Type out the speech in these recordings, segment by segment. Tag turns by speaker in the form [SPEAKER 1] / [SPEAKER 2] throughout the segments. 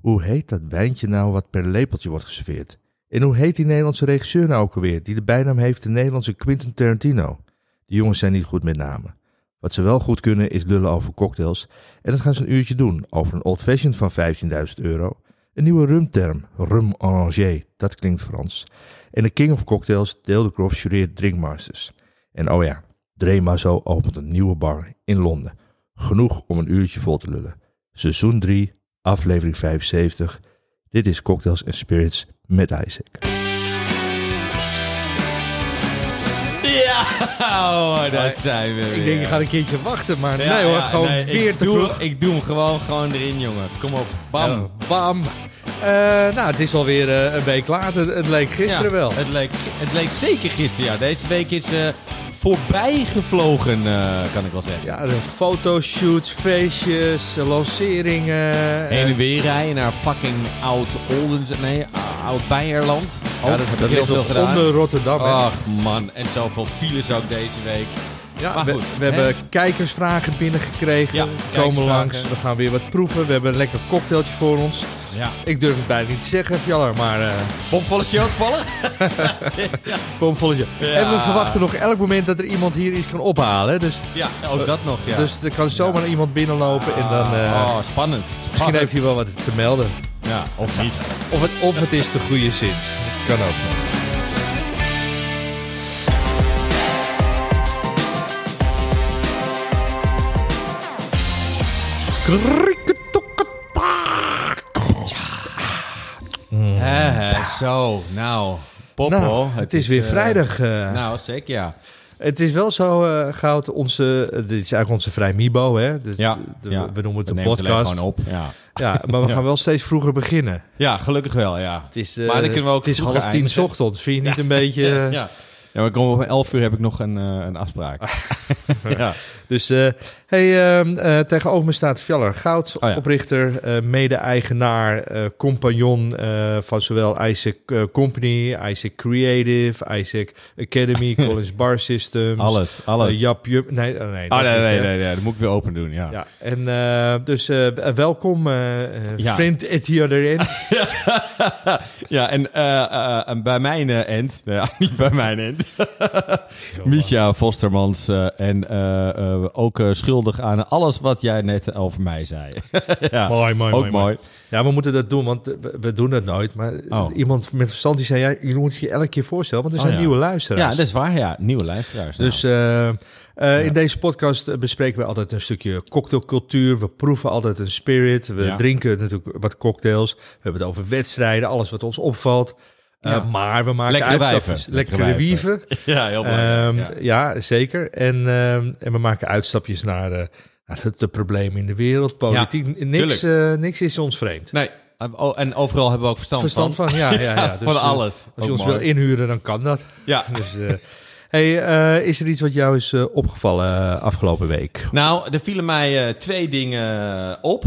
[SPEAKER 1] Hoe heet dat wijntje nou wat per lepeltje wordt geserveerd? En hoe heet die Nederlandse regisseur nou ook alweer, die de bijnaam heeft de Nederlandse Quentin Tarantino? Die jongens zijn niet goed met namen. Wat ze wel goed kunnen is lullen over cocktails. En dat gaan ze een uurtje doen over een old fashioned van €15.000. Een nieuwe rumterm, rum orangé, dat klinkt Frans. En de king of cocktails, Dale de Groff, jureert Drinkmasters. En oh ja, Dre Mazo opent een nieuwe bar in Londen. Genoeg om een uurtje vol te lullen. Seizoen 3, aflevering 75. Dit is Cocktails and Spirits met Isaac.
[SPEAKER 2] Ja, hoor, daar zijn we weer.
[SPEAKER 1] Ik denk, je gaat een keertje wachten, maar nee hoor, gewoon weer te vroeg.
[SPEAKER 2] Ik doe hem gewoon erin, jongen. Kom op, bam.
[SPEAKER 1] Bam. Nou, het is alweer een week later. Het leek gisteren wel.
[SPEAKER 2] Het leek zeker gisteren, ja. Deze week is voorbij gevlogen, kan ik wel zeggen.
[SPEAKER 1] Ja, de fotoshoots, feestjes, lanceringen.
[SPEAKER 2] Heen en weer rijden naar fucking Oud-Beierland.
[SPEAKER 1] Ja, dat heb ik heel veel gedaan. Onder Rotterdam.
[SPEAKER 2] Ach man, en zoveel files ook deze week.
[SPEAKER 1] Ja,
[SPEAKER 2] maar goed,
[SPEAKER 1] we hebben kijkersvragen binnengekregen.
[SPEAKER 2] Ja,
[SPEAKER 1] komen langs. We gaan weer wat proeven. We hebben een lekker cocktailtje voor ons.
[SPEAKER 2] Ja.
[SPEAKER 1] Ik durf het bijna niet te zeggen, Fjaller, maar...
[SPEAKER 2] Bomvolle show toevallig?
[SPEAKER 1] Bomvolle show. Ja. En we verwachten nog elk moment dat er iemand hier iets kan ophalen. Dus,
[SPEAKER 2] ja, ook dat nog, ja.
[SPEAKER 1] Dus er kan zomaar iemand binnenlopen en dan...
[SPEAKER 2] spannend.
[SPEAKER 1] Misschien heeft hij wel wat te melden.
[SPEAKER 2] Ja, of niet.
[SPEAKER 1] Of het is de goede zin. Kan ook nog.
[SPEAKER 2] Zo, nou, Poppo.
[SPEAKER 1] Nou, het is weer vrijdag.
[SPEAKER 2] Nou, zeker, ja.
[SPEAKER 1] Het is wel zo, Goud, dit is eigenlijk onze Vrij Mibo, hè? Dus we noemen het een podcast.
[SPEAKER 2] Gewoon op, ja.
[SPEAKER 1] Ja, maar we gaan wel steeds vroeger beginnen.
[SPEAKER 2] Ja, gelukkig wel, ja.
[SPEAKER 1] Het is,
[SPEAKER 2] maar dan kunnen we ook
[SPEAKER 1] het is 9:30 ochtends. Vind je niet een beetje...
[SPEAKER 2] Ja, maar om 11 uur heb ik nog een afspraak.
[SPEAKER 1] Ja. Dus tegenover me staat Fjaller Goud, oprichter, mede-eigenaar, compagnon van zowel Isaac Company, Isaac Creative, Isaac Academy, Collins Bar Systems.
[SPEAKER 2] Alles.
[SPEAKER 1] Jap. Nee.
[SPEAKER 2] Dat moet ik weer open doen, ja.
[SPEAKER 1] Ja, en dus welkom, vriend at the other end.
[SPEAKER 2] Ja, en bij mijn end, niet bij mijn end. Misha Vostermans en ook schuldig aan alles wat jij net over mij zei. Ja, mooi.
[SPEAKER 1] Ja, we moeten dat doen, want we doen dat nooit. Maar iemand met verstand die zei, je moet je elke keer voorstellen, want er zijn nieuwe luisteraars.
[SPEAKER 2] Ja, dat is waar, ja. Nieuwe luisteraars.
[SPEAKER 1] Dus in deze podcast bespreken we altijd een stukje cocktailcultuur. We proeven altijd een spirit. We drinken natuurlijk wat cocktails. We hebben het over wedstrijden, alles wat ons opvalt. Maar we maken uitstapjes. Lekkere wieven.
[SPEAKER 2] Ja, heel belangrijk.
[SPEAKER 1] Ja, zeker. En we maken uitstapjes naar de problemen in de wereld, politiek.
[SPEAKER 2] Ja,
[SPEAKER 1] niks is ons vreemd.
[SPEAKER 2] Nee, en overal hebben we ook verstand van.
[SPEAKER 1] Ja. Dus,
[SPEAKER 2] van alles.
[SPEAKER 1] Als je ons wil inhuren, dan kan dat.
[SPEAKER 2] Ja.
[SPEAKER 1] Dus, is er iets wat jou is opgevallen afgelopen week?
[SPEAKER 2] Nou, er vielen mij 2 dingen op.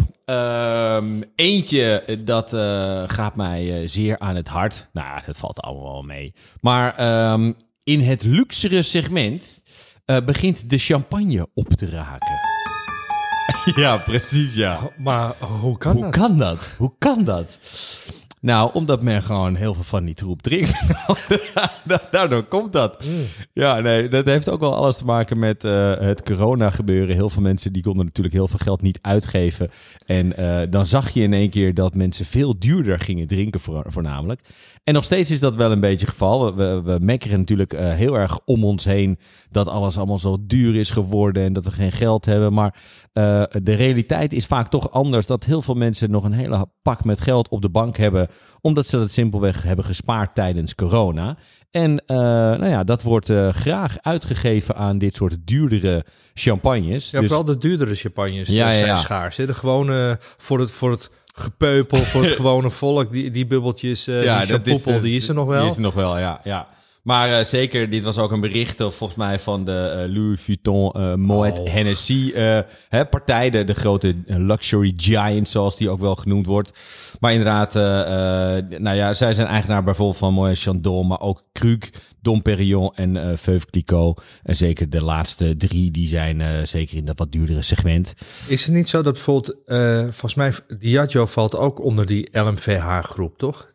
[SPEAKER 2] Eentje, dat gaat mij zeer aan het hart. Nou, dat valt allemaal wel mee. Maar in het luxere segment begint de champagne op te raken. Ja, precies, ja.
[SPEAKER 1] Maar hoe kan dat?
[SPEAKER 2] Nou, omdat men gewoon heel veel van die troep drinkt. Daardoor komt dat. Ja, nee, dat heeft ook wel alles te maken met het corona gebeuren. Heel veel mensen die konden natuurlijk heel veel geld niet uitgeven. En dan zag je in één keer dat mensen veel duurder gingen drinken voornamelijk. En nog steeds is dat wel een beetje het geval. We mekkeren natuurlijk heel erg om ons heen dat alles allemaal zo duur is geworden en dat we geen geld hebben. Maar de realiteit is vaak toch anders, dat heel veel mensen nog een hele pak met geld op de bank hebben, omdat ze dat simpelweg hebben gespaard tijdens corona. En dat wordt graag uitgegeven aan dit soort duurdere champagnes.
[SPEAKER 1] Ja, vooral de duurdere champagnes zijn schaars. Hè? De gewone voor het gepeupel, voor het gewone volk, die bubbeltjes, die champoepel, die is er nog wel.
[SPEAKER 2] Die is er nog wel, ja. Maar zeker, dit was ook een bericht volgens mij van de Louis Vuitton Moet Hennessy partij. De grote luxury giant, zoals die ook wel genoemd wordt. Maar inderdaad, zij zijn eigenaar bijvoorbeeld van Moet Chandon, maar ook Krug, Dom Perignon en Veuve Clicquot. En zeker de laatste 3, die zijn zeker in dat wat duurdere segment.
[SPEAKER 1] Is het niet zo dat bijvoorbeeld, volgens mij, Diageo valt ook onder die LMVH-groep, toch?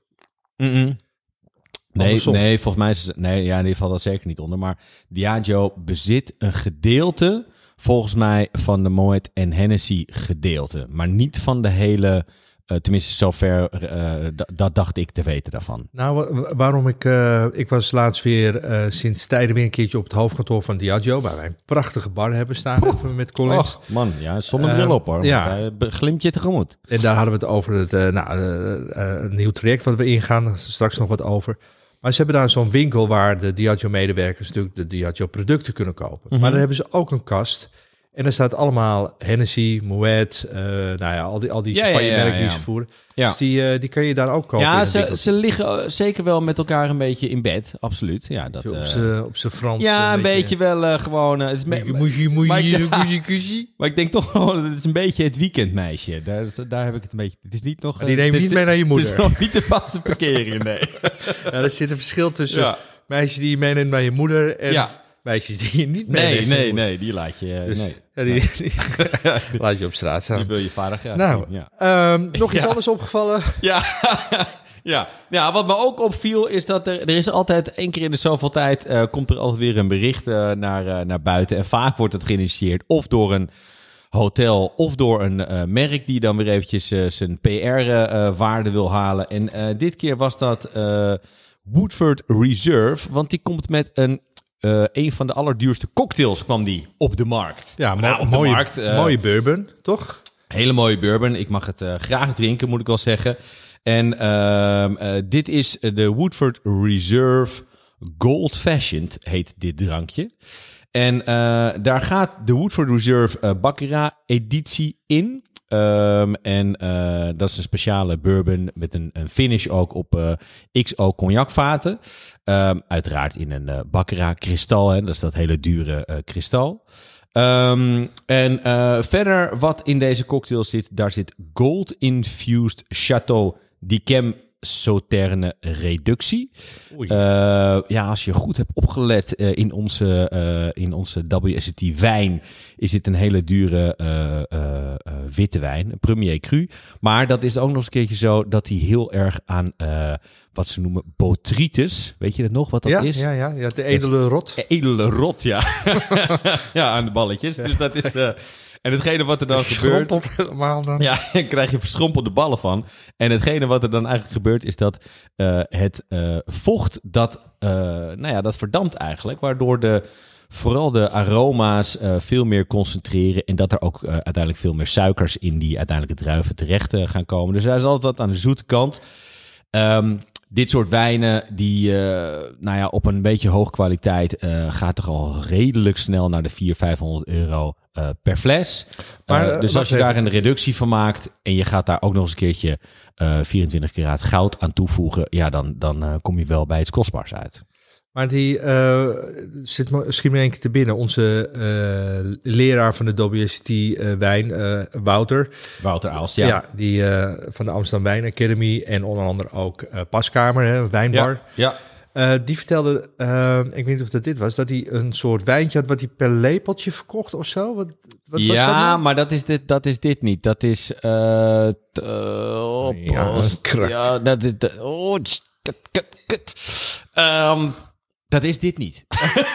[SPEAKER 2] Nee, volgens mij is die valt dat zeker niet onder. Maar Diageo bezit een gedeelte, volgens mij, van de Moet en Hennessy gedeelte. Maar niet van de hele, tenminste zover, dat dacht ik te weten daarvan.
[SPEAKER 1] Nou, waarom ik was laatst weer sinds tijden weer een keertje op het hoofdkantoor van Diageo, waar wij een prachtige bar hebben staan met Collins.
[SPEAKER 2] Oh, man, ja, zonder bril op hoor. Ja. Glimt je tegemoet.
[SPEAKER 1] En daar hadden we het over een nieuw traject wat we ingaan. Straks nog wat over. Maar ze hebben daar zo'n winkel waar de Diageo-medewerkers natuurlijk de Diageo-producten kunnen kopen.
[SPEAKER 2] Mm-hmm.
[SPEAKER 1] Maar dan hebben ze ook een kast. En daar staat allemaal Hennessy, Moet, al die champagnemerken die ze voeren. Ja. Dus die kan je daar ook kopen.
[SPEAKER 2] Ja, ze liggen zeker wel met elkaar een beetje in bed, absoluut. Ja, dat,
[SPEAKER 1] op z'n Frans.
[SPEAKER 2] Ja, een beetje wel gewoon... Maar ik denk toch gewoon, het is een beetje het weekendmeisje. Daar heb ik het een beetje... Het is niet nog...
[SPEAKER 1] Die neem je niet mee naar je moeder.
[SPEAKER 2] Het is nog niet de vaste parkering, nee.
[SPEAKER 1] Ja, er zit een verschil tussen meisjes die je meeneemt naar je moeder en... meisjes die je niet mee.
[SPEAKER 2] Nee, die laat je...
[SPEAKER 1] Dus, die laat je op straat staan.
[SPEAKER 2] Die wil je vaardig
[SPEAKER 1] nog iets anders opgevallen?
[SPEAKER 2] Ja, wat me ook opviel is dat er is altijd 1 keer in de zoveel tijd... komt er altijd weer een bericht naar buiten. En vaak wordt het geïnitieerd of door een hotel of door een merk... die dan weer eventjes zijn PR-waarde wil halen. En dit keer was dat Woodford Reserve, want die komt met een van de allerduurste cocktails kwam die op de markt.
[SPEAKER 1] Ja, mooie bourbon, toch?
[SPEAKER 2] Hele mooie bourbon. Ik mag het graag drinken, moet ik wel zeggen. En dit is de Woodford Reserve Gold Fashioned, heet dit drankje. En daar gaat de Woodford Reserve Baccarat editie in. Dat is een speciale bourbon met een finish ook op XO cognacvaten. Uiteraard in een Baccarat kristal, hè? Dat is dat hele dure kristal. Verder wat in deze cocktail zit, daar zit Gold Infused Chateau d'Yquem Sauterne reductie. Als je goed hebt opgelet in onze WSET wijn, is dit een hele dure witte wijn, een Premier Cru. Maar dat is ook nog eens een keertje zo dat hij heel erg aan wat ze noemen botrytis. Weet je dat nog, wat dat is?
[SPEAKER 1] Ja, de edele rot.
[SPEAKER 2] Edele rot, ja. Ja, aan de balletjes. Dus dat is... En hetgene wat er dan gebeurt...
[SPEAKER 1] helemaal dan.
[SPEAKER 2] Ja, daar krijg je verschrompelde ballen van. En hetgene wat er dan eigenlijk gebeurt is dat het vocht, dat verdampt eigenlijk. Waardoor vooral de aroma's veel meer concentreren. En dat er ook uiteindelijk veel meer suikers in die uiteindelijke druiven terecht gaan komen. Dus hij is altijd wat aan de zoete kant. Dit soort wijnen, die op een beetje hoge kwaliteit gaat toch al redelijk snel naar de 400-500 euro per fles. Maar, dus als je daar een reductie van maakt en je gaat daar ook nog eens een keertje 24 karaat goud aan toevoegen, ja, dan kom je wel bij iets kostbaars uit.
[SPEAKER 1] Maar die schiet me een keer te binnen. Onze leraar van de WSET wijn, Wouter Aalst, ja. Die van de Amsterdam Wijn Academy en onder andere ook Paskamer, wijnbar. Ja. Die vertelde, ik weet niet of dat dit was, dat hij een soort wijntje had wat hij per lepeltje verkocht of zo. Wat was dat nou? Maar dat
[SPEAKER 2] is dit niet. Dat is... dat is dit niet.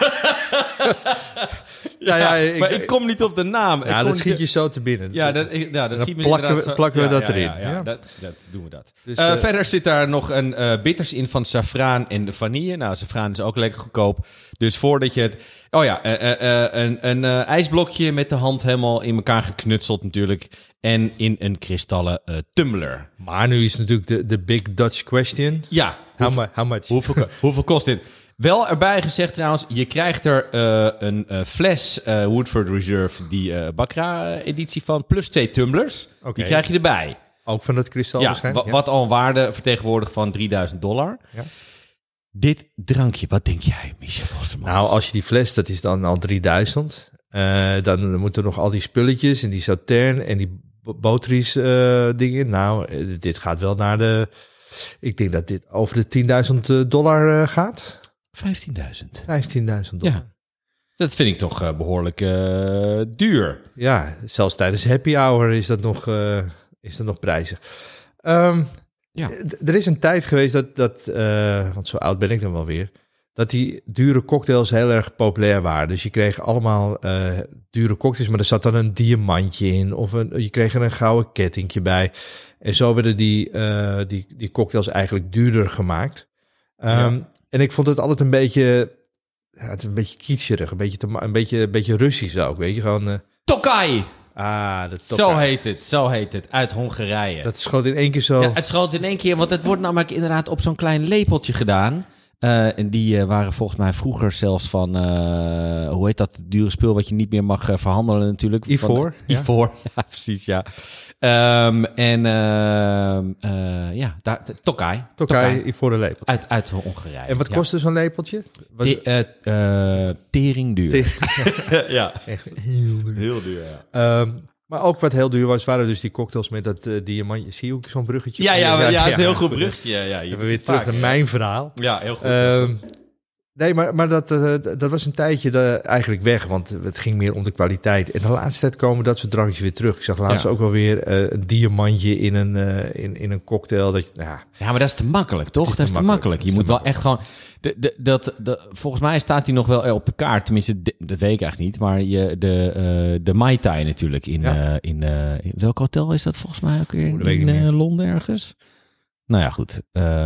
[SPEAKER 2] Maar ik kom niet op de naam.
[SPEAKER 1] Ja, dat schiet je zo te binnen.
[SPEAKER 2] Dat schiet me
[SPEAKER 1] plakken we dat erin.
[SPEAKER 2] Ja. Dat doen we dat. Dus, verder zit daar nog een bitters in van saffraan en de vanille. Nou, saffraan is ook lekker goedkoop. Dus voordat je het... een ijsblokje met de hand helemaal in elkaar geknutseld natuurlijk. En in een kristallen tumbler.
[SPEAKER 1] Maar nu is natuurlijk de big Dutch question.
[SPEAKER 2] Ja.
[SPEAKER 1] How much?
[SPEAKER 2] Hoeveel kost dit? Wel erbij gezegd trouwens, je krijgt er een fles Woodford Reserve, die Baccarat-editie van, plus 2 tumblers. Okay. Die krijg je erbij.
[SPEAKER 1] Ook van dat kristal waarschijnlijk?
[SPEAKER 2] Wat al een waarde vertegenwoordigt van $3,000. Ja. Dit drankje, wat denk jij, Michel Vostermans?
[SPEAKER 1] Nou, als je die fles, dat is dan al 3000. Dan moeten nog al die spulletjes en die sautern en die Botries dingen. Nou, dit gaat wel naar de... Ik denk dat dit over de $10.000 gaat.
[SPEAKER 2] 15.000.
[SPEAKER 1] $15.000.
[SPEAKER 2] Ja, dat vind ik toch behoorlijk duur.
[SPEAKER 1] Ja, zelfs tijdens happy hour is dat nog prijzig. Er is een tijd geweest dat want zo oud ben ik dan wel weer, dat die dure cocktails heel erg populair waren. Dus je kreeg allemaal dure cocktails, maar er zat dan een diamantje in of je kreeg er een gouden kettingje bij. En zo werden die cocktails eigenlijk duurder gemaakt. En ik vond het altijd een beetje... Ja, het is een beetje kitscherig, een beetje Russisch ook, weet je. Gewoon...
[SPEAKER 2] Tokai!
[SPEAKER 1] Dat
[SPEAKER 2] Zo heet het, uit Hongarije.
[SPEAKER 1] Dat schoot in één keer zo...
[SPEAKER 2] Ja, het schoot in één keer, want het wordt namelijk inderdaad op zo'n klein lepeltje gedaan. En die waren volgens mij vroeger zelfs van... hoe heet dat dure spul wat je niet meer mag verhandelen natuurlijk?
[SPEAKER 1] Ivoor.
[SPEAKER 2] Ivoor, ja, precies, ja. Tokai,
[SPEAKER 1] ivoren lepeltje.
[SPEAKER 2] Uit Hongarije.
[SPEAKER 1] En wat kostte zo'n lepeltje?
[SPEAKER 2] Tering duur.
[SPEAKER 1] Ja, echt heel duur.
[SPEAKER 2] Heel duur, ja.
[SPEAKER 1] Maar ook wat heel duur waren dus die cocktails met dat diamantje. Zie je ook zo'n bruggetje?
[SPEAKER 2] Ja, dat is een heel goed bruggetje. Ja,
[SPEAKER 1] we weer terug naar mijn verhaal.
[SPEAKER 2] Ja, heel goed.
[SPEAKER 1] Nee, maar dat was een tijdje eigenlijk weg, want het ging meer om de kwaliteit. En de laatste tijd komen dat soort drankjes weer terug. Ik zag laatst ook wel weer een diamantje in een cocktail. Ja,
[SPEAKER 2] maar dat is te makkelijk, toch? Dat is te makkelijk. Je moet wel echt gewoon... volgens mij staat hij nog wel op de kaart. Tenminste, dat weet ik eigenlijk niet. Maar de Mai Tai natuurlijk in welk hotel is dat volgens mij ook weer? In Londen ergens? Nou ja, goed.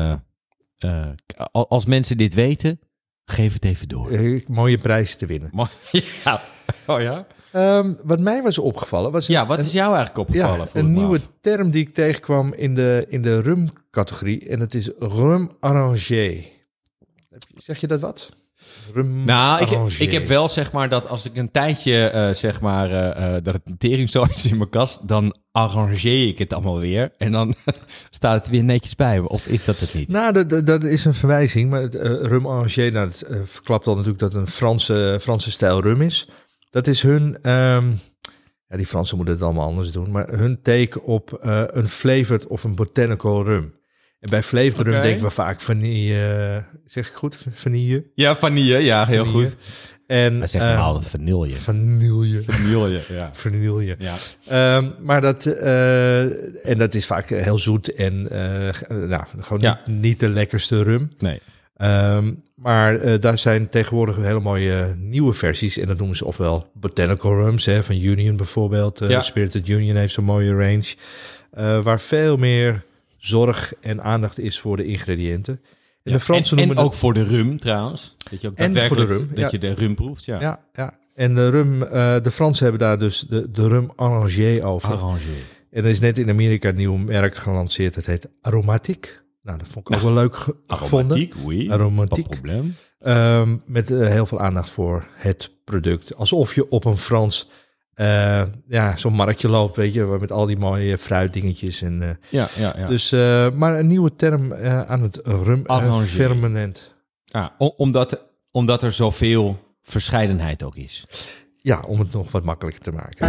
[SPEAKER 2] Als mensen dit weten... Geef het even door.
[SPEAKER 1] Mooie prijs te winnen.
[SPEAKER 2] Ja. Oh ja?
[SPEAKER 1] Wat mij was opgevallen... wat
[SPEAKER 2] is jou eigenlijk opgevallen?
[SPEAKER 1] Een nieuwe term die ik tegenkwam in de rum-categorie. En dat is rum arrangé. Zeg je dat wat? Rum
[SPEAKER 2] ik heb wel zeg maar dat als ik een tijdje dat het een tering zo is in mijn kast, dan arrangeer ik het allemaal weer en dan staat het weer netjes bij me. Of is dat het niet?
[SPEAKER 1] Nou, dat is een verwijzing, maar rum arrangé, dat verklapt al natuurlijk dat het een Franse stijl rum is. Dat is hun, die Fransen moeten het allemaal anders doen, maar hun take op een flavored of een botanical rum. En bij flavored rum denken we vaak vanille. Zeg ik goed? Vanille?
[SPEAKER 2] Ja, vanille. Ja, heel goed.
[SPEAKER 1] En
[SPEAKER 2] wij zeggen altijd vanille.
[SPEAKER 1] Vanille. Ja. Maar dat is vaak heel zoet en gewoon niet de lekkerste rum.
[SPEAKER 2] Nee.
[SPEAKER 1] Maar daar zijn tegenwoordig hele mooie nieuwe versies. En dat noemen ze ofwel botanical rums, van Union bijvoorbeeld. Spirited Union heeft zo'n mooie range. Waar veel meer zorg en aandacht is voor de ingrediënten. En de Fransen noemen
[SPEAKER 2] ook voor de rum trouwens. Dat je ook daadwerkelijk voor de rum, je de rum proeft. Ja.
[SPEAKER 1] En de rum, de Fransen hebben daar dus de rum arrangé over.
[SPEAKER 2] Arrangé.
[SPEAKER 1] En er is net in Amerika een nieuw merk gelanceerd. Het heet Aromatic. Nou, dat vond ik ook wel leuk gevonden.
[SPEAKER 2] Aromatic. Probleem.
[SPEAKER 1] Met heel veel aandacht voor het product. Alsof je op een Frans... zo'n marktje loopt, weet je, met al die mooie fruitdingetjes. En, Dus, maar een nieuwe term aan het rum-ferment.
[SPEAKER 2] Omdat er zoveel verscheidenheid ook is.
[SPEAKER 1] Ja, om het nog wat makkelijker te maken.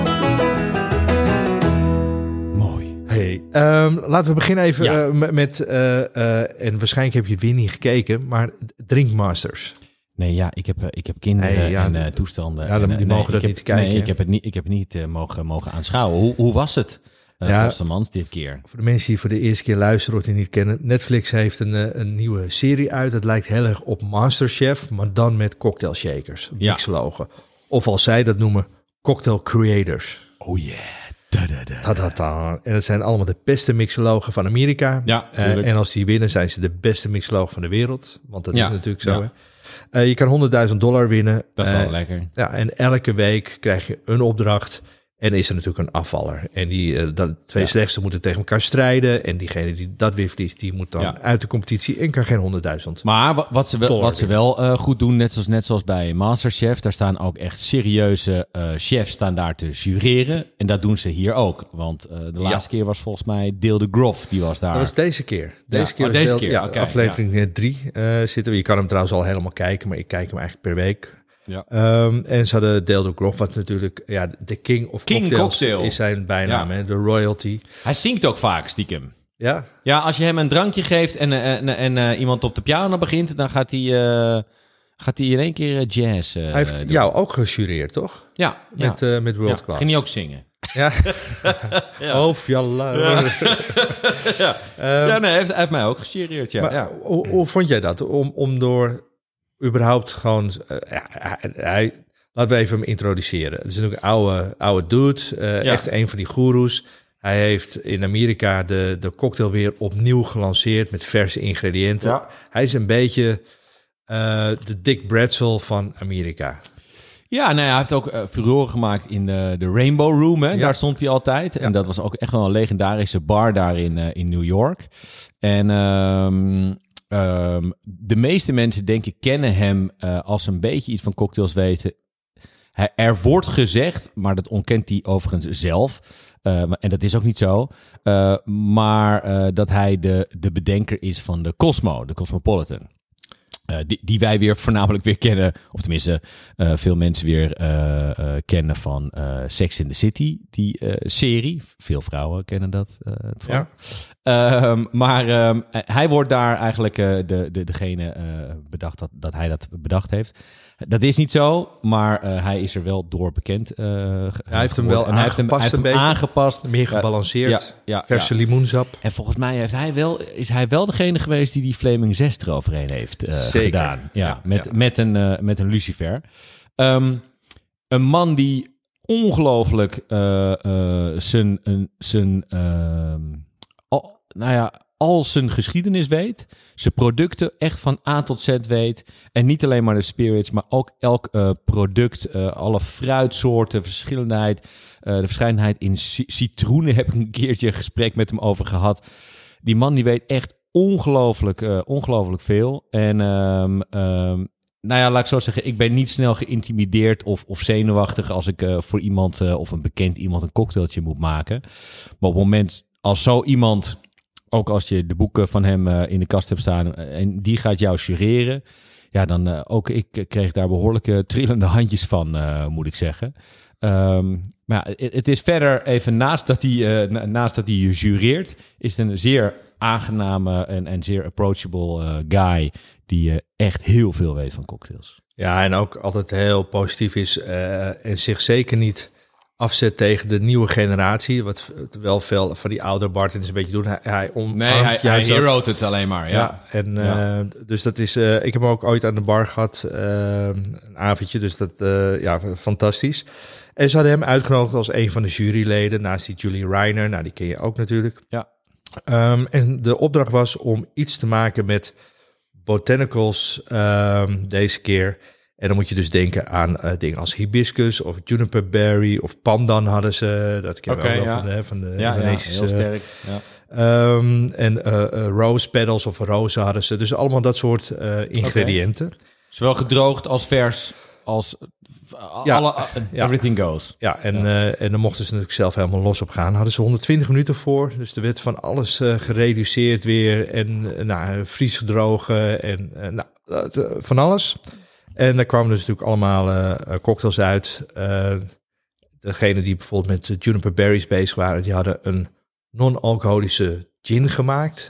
[SPEAKER 2] Mooi.
[SPEAKER 1] Hey, laten we beginnen even met... en waarschijnlijk heb je het weer niet gekeken, maar Drinkmasters.
[SPEAKER 2] Nee, ik heb kinderen en toestanden.
[SPEAKER 1] Ja, die mogen dat niet kijken.
[SPEAKER 2] Nee, ik heb het niet mogen aanschouwen. Hoe was het, Vostermans, dit keer?
[SPEAKER 1] Voor de mensen die voor de eerste keer luisteren of die niet kennen. Netflix heeft een nieuwe serie uit. Het lijkt heel erg op MasterChef, maar dan met cocktail shakers, mixologen. Of als zij dat noemen, cocktail creators.
[SPEAKER 2] Oh yeah.
[SPEAKER 1] En het zijn allemaal de beste mixologen van Amerika.
[SPEAKER 2] Ja,
[SPEAKER 1] en als die winnen, zijn ze de beste mixologen van de wereld. Want dat is natuurlijk zo. Ja. Je kan $100.000 winnen.
[SPEAKER 2] Dat is al lekker.
[SPEAKER 1] Ja, en elke week krijg je een opdracht. En is er natuurlijk een afvaller. En die twee slechtste moeten tegen elkaar strijden. En diegene die dat weer verliest, die moet dan uit de competitie en kan geen 100.000.
[SPEAKER 2] Maar wat ze wel goed doen, net zoals bij MasterChef, daar staan ook echt serieuze chefs staan daar te jureren. En dat doen ze hier ook. Want de laatste keer was volgens mij Dale de Groff, die was daar.
[SPEAKER 1] Dat was deze keer. Deze keer. Ja, okay, aflevering 3 zitten we. Je kan hem trouwens al helemaal kijken, maar ik kijk hem eigenlijk per week. Ja. En ze hadden Dale de Groff, wat natuurlijk de King of Cocktails is zijn bijnaam, hè, de royalty.
[SPEAKER 2] Hij zingt ook vaak stiekem.
[SPEAKER 1] Ja?
[SPEAKER 2] Ja, als je hem een drankje geeft en iemand op de piano begint, dan gaat hij in één keer jazz
[SPEAKER 1] Hij heeft jou ook gejureerd, toch?
[SPEAKER 2] Ja.
[SPEAKER 1] Met World Class.
[SPEAKER 2] Ging hij ook zingen?
[SPEAKER 1] Ja. Oh, fjalla.
[SPEAKER 2] Hij heeft mij ook gejureerd, ja.
[SPEAKER 1] Maar hoe vond jij dat? Om door überhaupt gewoon... laten we even hem introduceren. Het is natuurlijk een oude dude. Echt een van die goeroes. Hij heeft in Amerika de cocktail weer opnieuw gelanceerd met verse ingrediënten. Ja. Hij is een beetje de Dick Bradshaw van Amerika.
[SPEAKER 2] Ja, hij heeft ook furoren gemaakt in de Rainbow Room. Hè? Ja. Daar stond hij altijd. Ja. En dat was ook echt wel een legendarische bar daar in New York. En de meeste mensen, denk ik, kennen hem als een beetje iets van cocktails weten. Er wordt gezegd, maar dat ontkent hij overigens zelf. En dat is ook niet zo. Maar dat hij de bedenker is van de Cosmo, de Cosmopolitan. Die wij weer voornamelijk weer kennen. Of tenminste, veel mensen weer kennen van Sex in the City, die serie. Veel vrouwen kennen dat. Maar hij wordt daar eigenlijk degene bedacht dat hij dat bedacht heeft. Dat is niet zo, maar hij is er wel door bekend.
[SPEAKER 1] Hij heeft hem wel aangepast, meer gebalanceerd. Verse limoensap.
[SPEAKER 2] En volgens mij is hij wel degene geweest die Flaming Zest eroverheen heeft gedaan. Ja, met een lucifer. Een man die ongelooflijk al zijn geschiedenis weet, zijn producten echt van A tot Z weet. En niet alleen maar de spirits, maar ook elk product, alle fruitsoorten, de verscheidenheid in citroenen heb ik een keertje een gesprek met hem over gehad. Die man die weet echt ongelooflijk veel. En laat ik zo zeggen, ik ben niet snel geïntimideerd of zenuwachtig als ik voor iemand of een bekend iemand een cocktailtje moet maken. Maar op het moment als zo iemand, ook als je de boeken van hem in de kast hebt staan en die gaat jou jureren, ja, dan ook ik kreeg daar behoorlijke trillende handjes van, moet ik zeggen. Maar het is verder even naast dat hij je jureert, is het een zeer aangename en zeer approachable guy die echt heel veel weet van cocktails.
[SPEAKER 1] Ja, en ook altijd heel positief is en zich zeker niet afzet tegen de nieuwe generatie, wat wel veel van die oude bartenders een beetje doen.
[SPEAKER 2] Hij heroed het alleen maar. Ja.
[SPEAKER 1] Dus dat is. Ik heb hem ook ooit aan de bar gehad, een avondje, dus dat fantastisch. En ze hadden hem uitgenodigd als een van de juryleden naast die Julie Reiner. Nou, die ken je ook natuurlijk.
[SPEAKER 2] Ja.
[SPEAKER 1] En de opdracht was om iets te maken met botanicals deze keer. En dan moet je dus denken aan dingen als hibiscus of juniperberry of pandan hadden ze. Dat kennen we ook wel van de Indonesische.
[SPEAKER 2] Heel sterk. Ja.
[SPEAKER 1] En rose petals of rozen hadden ze. Dus allemaal dat soort ingrediënten.
[SPEAKER 2] Zowel gedroogd als vers als everything goes.
[SPEAKER 1] Ja, en dan mochten ze natuurlijk zelf helemaal los op gaan. Hadden ze 120 minuten voor. Dus er werd van alles gereduceerd weer. En vriesgedrogen en van alles. En daar kwamen dus natuurlijk allemaal cocktails uit. Degene die bijvoorbeeld met juniper berries bezig waren, die hadden een non-alcoholische gin gemaakt.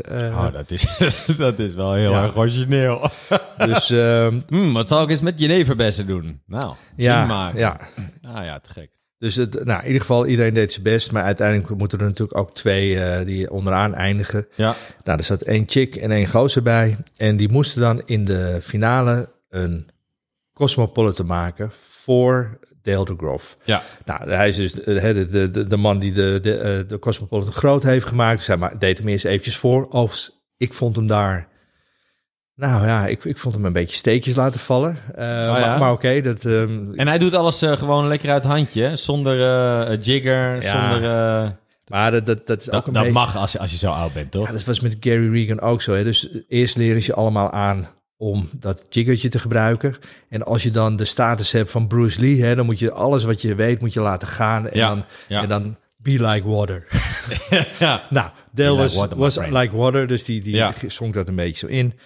[SPEAKER 2] Dat is wel heel erg origineel.
[SPEAKER 1] Dus,
[SPEAKER 2] wat zal ik eens met jeneverbessen doen? Nou, gin maken.
[SPEAKER 1] Ja.
[SPEAKER 2] Ja, te gek.
[SPEAKER 1] Dus in ieder geval, iedereen deed zijn best. Maar uiteindelijk moeten er natuurlijk ook twee die onderaan eindigen. Ja. Nou, er zat 1 chick en 1 gozer bij. En die moesten dan in de finale een Cosmopolitan maken voor Dale de Groff. Ja. Nou, hij is dus de man die de Cosmopolitan groot heeft gemaakt. Dus hij deed hem eerst eventjes voor. Ik vond hem daar Nou ja, ik vond hem een beetje steekjes laten vallen. Maar oké, dat...
[SPEAKER 2] En hij doet alles gewoon lekker uit handje, hè? Zonder jigger, zonder...
[SPEAKER 1] Maar dat is ook een beetje...
[SPEAKER 2] Dat mag als je zo oud bent, toch?
[SPEAKER 1] Ja, dat was met Gary Regan ook zo. Hè? Dus eerst leren ze allemaal aan om dat jiggertje te gebruiken. En als je dan de status hebt van Bruce Lee, hè, dan moet je alles wat je weet, moet je laten gaan. En, dan be like water.
[SPEAKER 2] Ja.
[SPEAKER 1] Nou, Dale was like water, dus die zonk dat een beetje zo in.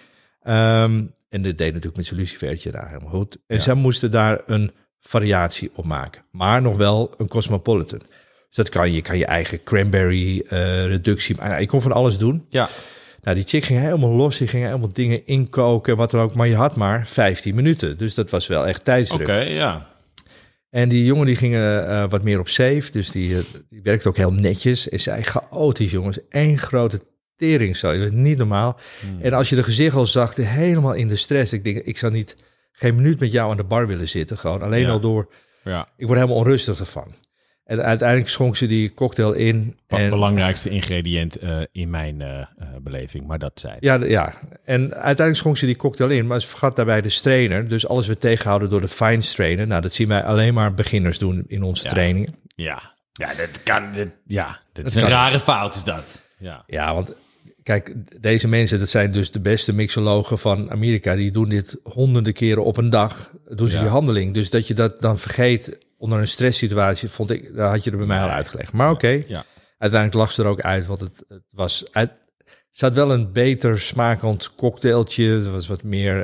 [SPEAKER 1] En dit deed natuurlijk met zijn lucifertje daar helemaal goed. En zij moesten daar een variatie op maken. Maar nog wel een Cosmopolitan. Dus dat kan je kan je eigen cranberry reductie. Je kon van alles doen.
[SPEAKER 2] Ja.
[SPEAKER 1] Nou, die chick ging helemaal los. Die ging helemaal dingen inkoken, wat dan ook. Maar je had maar 15 minuten. Dus dat was wel echt tijdsdruk.
[SPEAKER 2] Oké, ja.
[SPEAKER 1] En die jongen die ging wat meer op safe. Dus die werkte ook heel netjes. En zei, chaotisch jongens. Één grote tering zo. Dat is niet normaal. En als je de gezicht al zag, helemaal in de stress. Ik denk, ik zou geen minuut met jou aan de bar willen zitten. Gewoon alleen al door... Ja. Ik word helemaal onrustig ervan. En uiteindelijk schonk ze die cocktail in.
[SPEAKER 2] Het belangrijkste ingrediënt in mijn beleving, maar dat zei.
[SPEAKER 1] Ja, en uiteindelijk schonk ze die cocktail in, maar ze vergat daarbij de strainer. Dus alles werd tegengehouden door de fine strainer. Nou, dat zien wij alleen maar beginners doen in onze trainingen.
[SPEAKER 2] Ja, dat kan. Dat is een rare fout, is dat.
[SPEAKER 1] Ja, want kijk, deze mensen, dat zijn dus de beste mixologen van Amerika. Die doen dit honderden keren op een dag. Doen ze die handeling. Dus dat je dat dan vergeet onder een stresssituatie, daar had je er bij mij al uitgelegd. Maar oké, uiteindelijk lag ze er ook uit, want het was... Ze had wel een beter smakend cocktailtje. Er was wat meer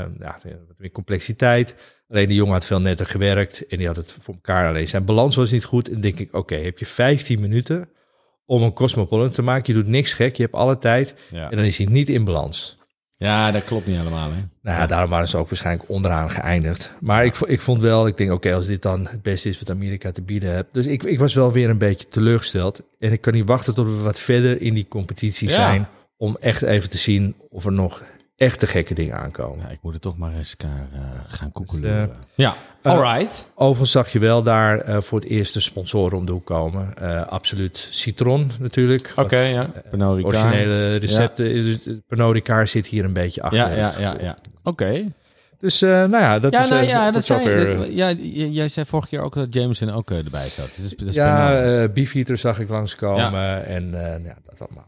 [SPEAKER 1] complexiteit. Alleen die jongen had veel netter gewerkt en die had het voor elkaar. Alleen zijn balans was niet goed. En denk ik, oké, heb je 15 minuten om een Cosmopolitan te maken. Je doet niks gek, je hebt alle tijd. Ja. En dan is hij niet in balans.
[SPEAKER 2] Ja, dat klopt niet helemaal. Hè?
[SPEAKER 1] Nou ja, daarom waren ze ook waarschijnlijk onderaan geëindigd. Maar ik vond wel, ik denk, oké, als dit dan het beste is wat Amerika te bieden heeft. Dus ik was wel weer een beetje teleurgesteld. En ik kan niet wachten tot we wat verder in die competitie zijn. Om echt even te zien of er nog echte gekke dingen aankomen.
[SPEAKER 2] Ja, ik moet het toch maar eens gaan koekelen. Alright.
[SPEAKER 1] Overigens zag je wel daar voor het eerst de sponsoren om de hoek komen. Absoluut Citron natuurlijk.
[SPEAKER 2] Oké, Pernod Ricard.
[SPEAKER 1] Originele recepten. Dus Pernod Ricard zit hier een beetje achter.
[SPEAKER 2] Ja. Oké.
[SPEAKER 1] Dus dat is
[SPEAKER 2] dat zover. Jij zei vorige keer ook dat Jameson ook erbij zat. Dus
[SPEAKER 1] Beefeater zag ik langskomen en dat allemaal.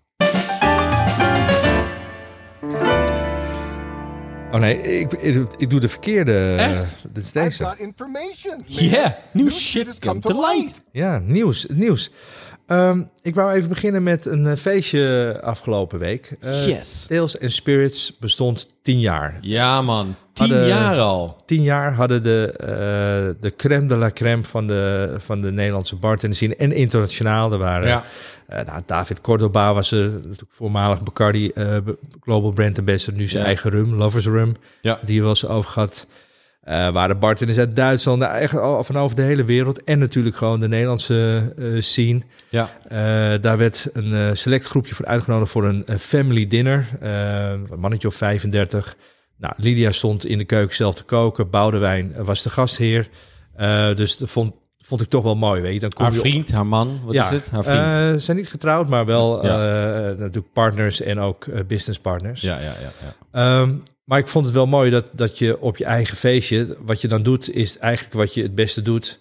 [SPEAKER 1] Oh nee, ik doe de verkeerde. Dat is deze.
[SPEAKER 2] New shit come to light.
[SPEAKER 1] Ja, nieuws. Ik wou even beginnen met een feestje afgelopen week. Tales and Spirits bestond 10 jaar.
[SPEAKER 2] Ja man, 10 jaar al.
[SPEAKER 1] 10 jaar hadden de crème de la crème van de Nederlandse bartenders en internationaal. Er waren David Cordoba was er, natuurlijk voormalig Bacardi Global Brand Ambassador, nu zijn eigen rum, Lovers Rum, die wel eens over gehad. Waren bartenders uit Duitsland, echt van over de hele wereld. En natuurlijk gewoon de Nederlandse scene. Ja. Daar werd een select groepje voor uitgenodigd voor een family dinner. Een mannetje of 35. Nou, Lydia stond in de keuken zelf te koken. Boudewijn was de gastheer. Dus dat vond ik toch wel mooi. Weet je. Dan kom
[SPEAKER 2] haar vriend, haar man, wat is het? Haar
[SPEAKER 1] vriend. Zijn niet getrouwd, maar wel natuurlijk partners en ook businesspartners. Ja. Maar ik vond het wel mooi dat je op je eigen feestje, wat je dan doet, is eigenlijk wat je het beste doet.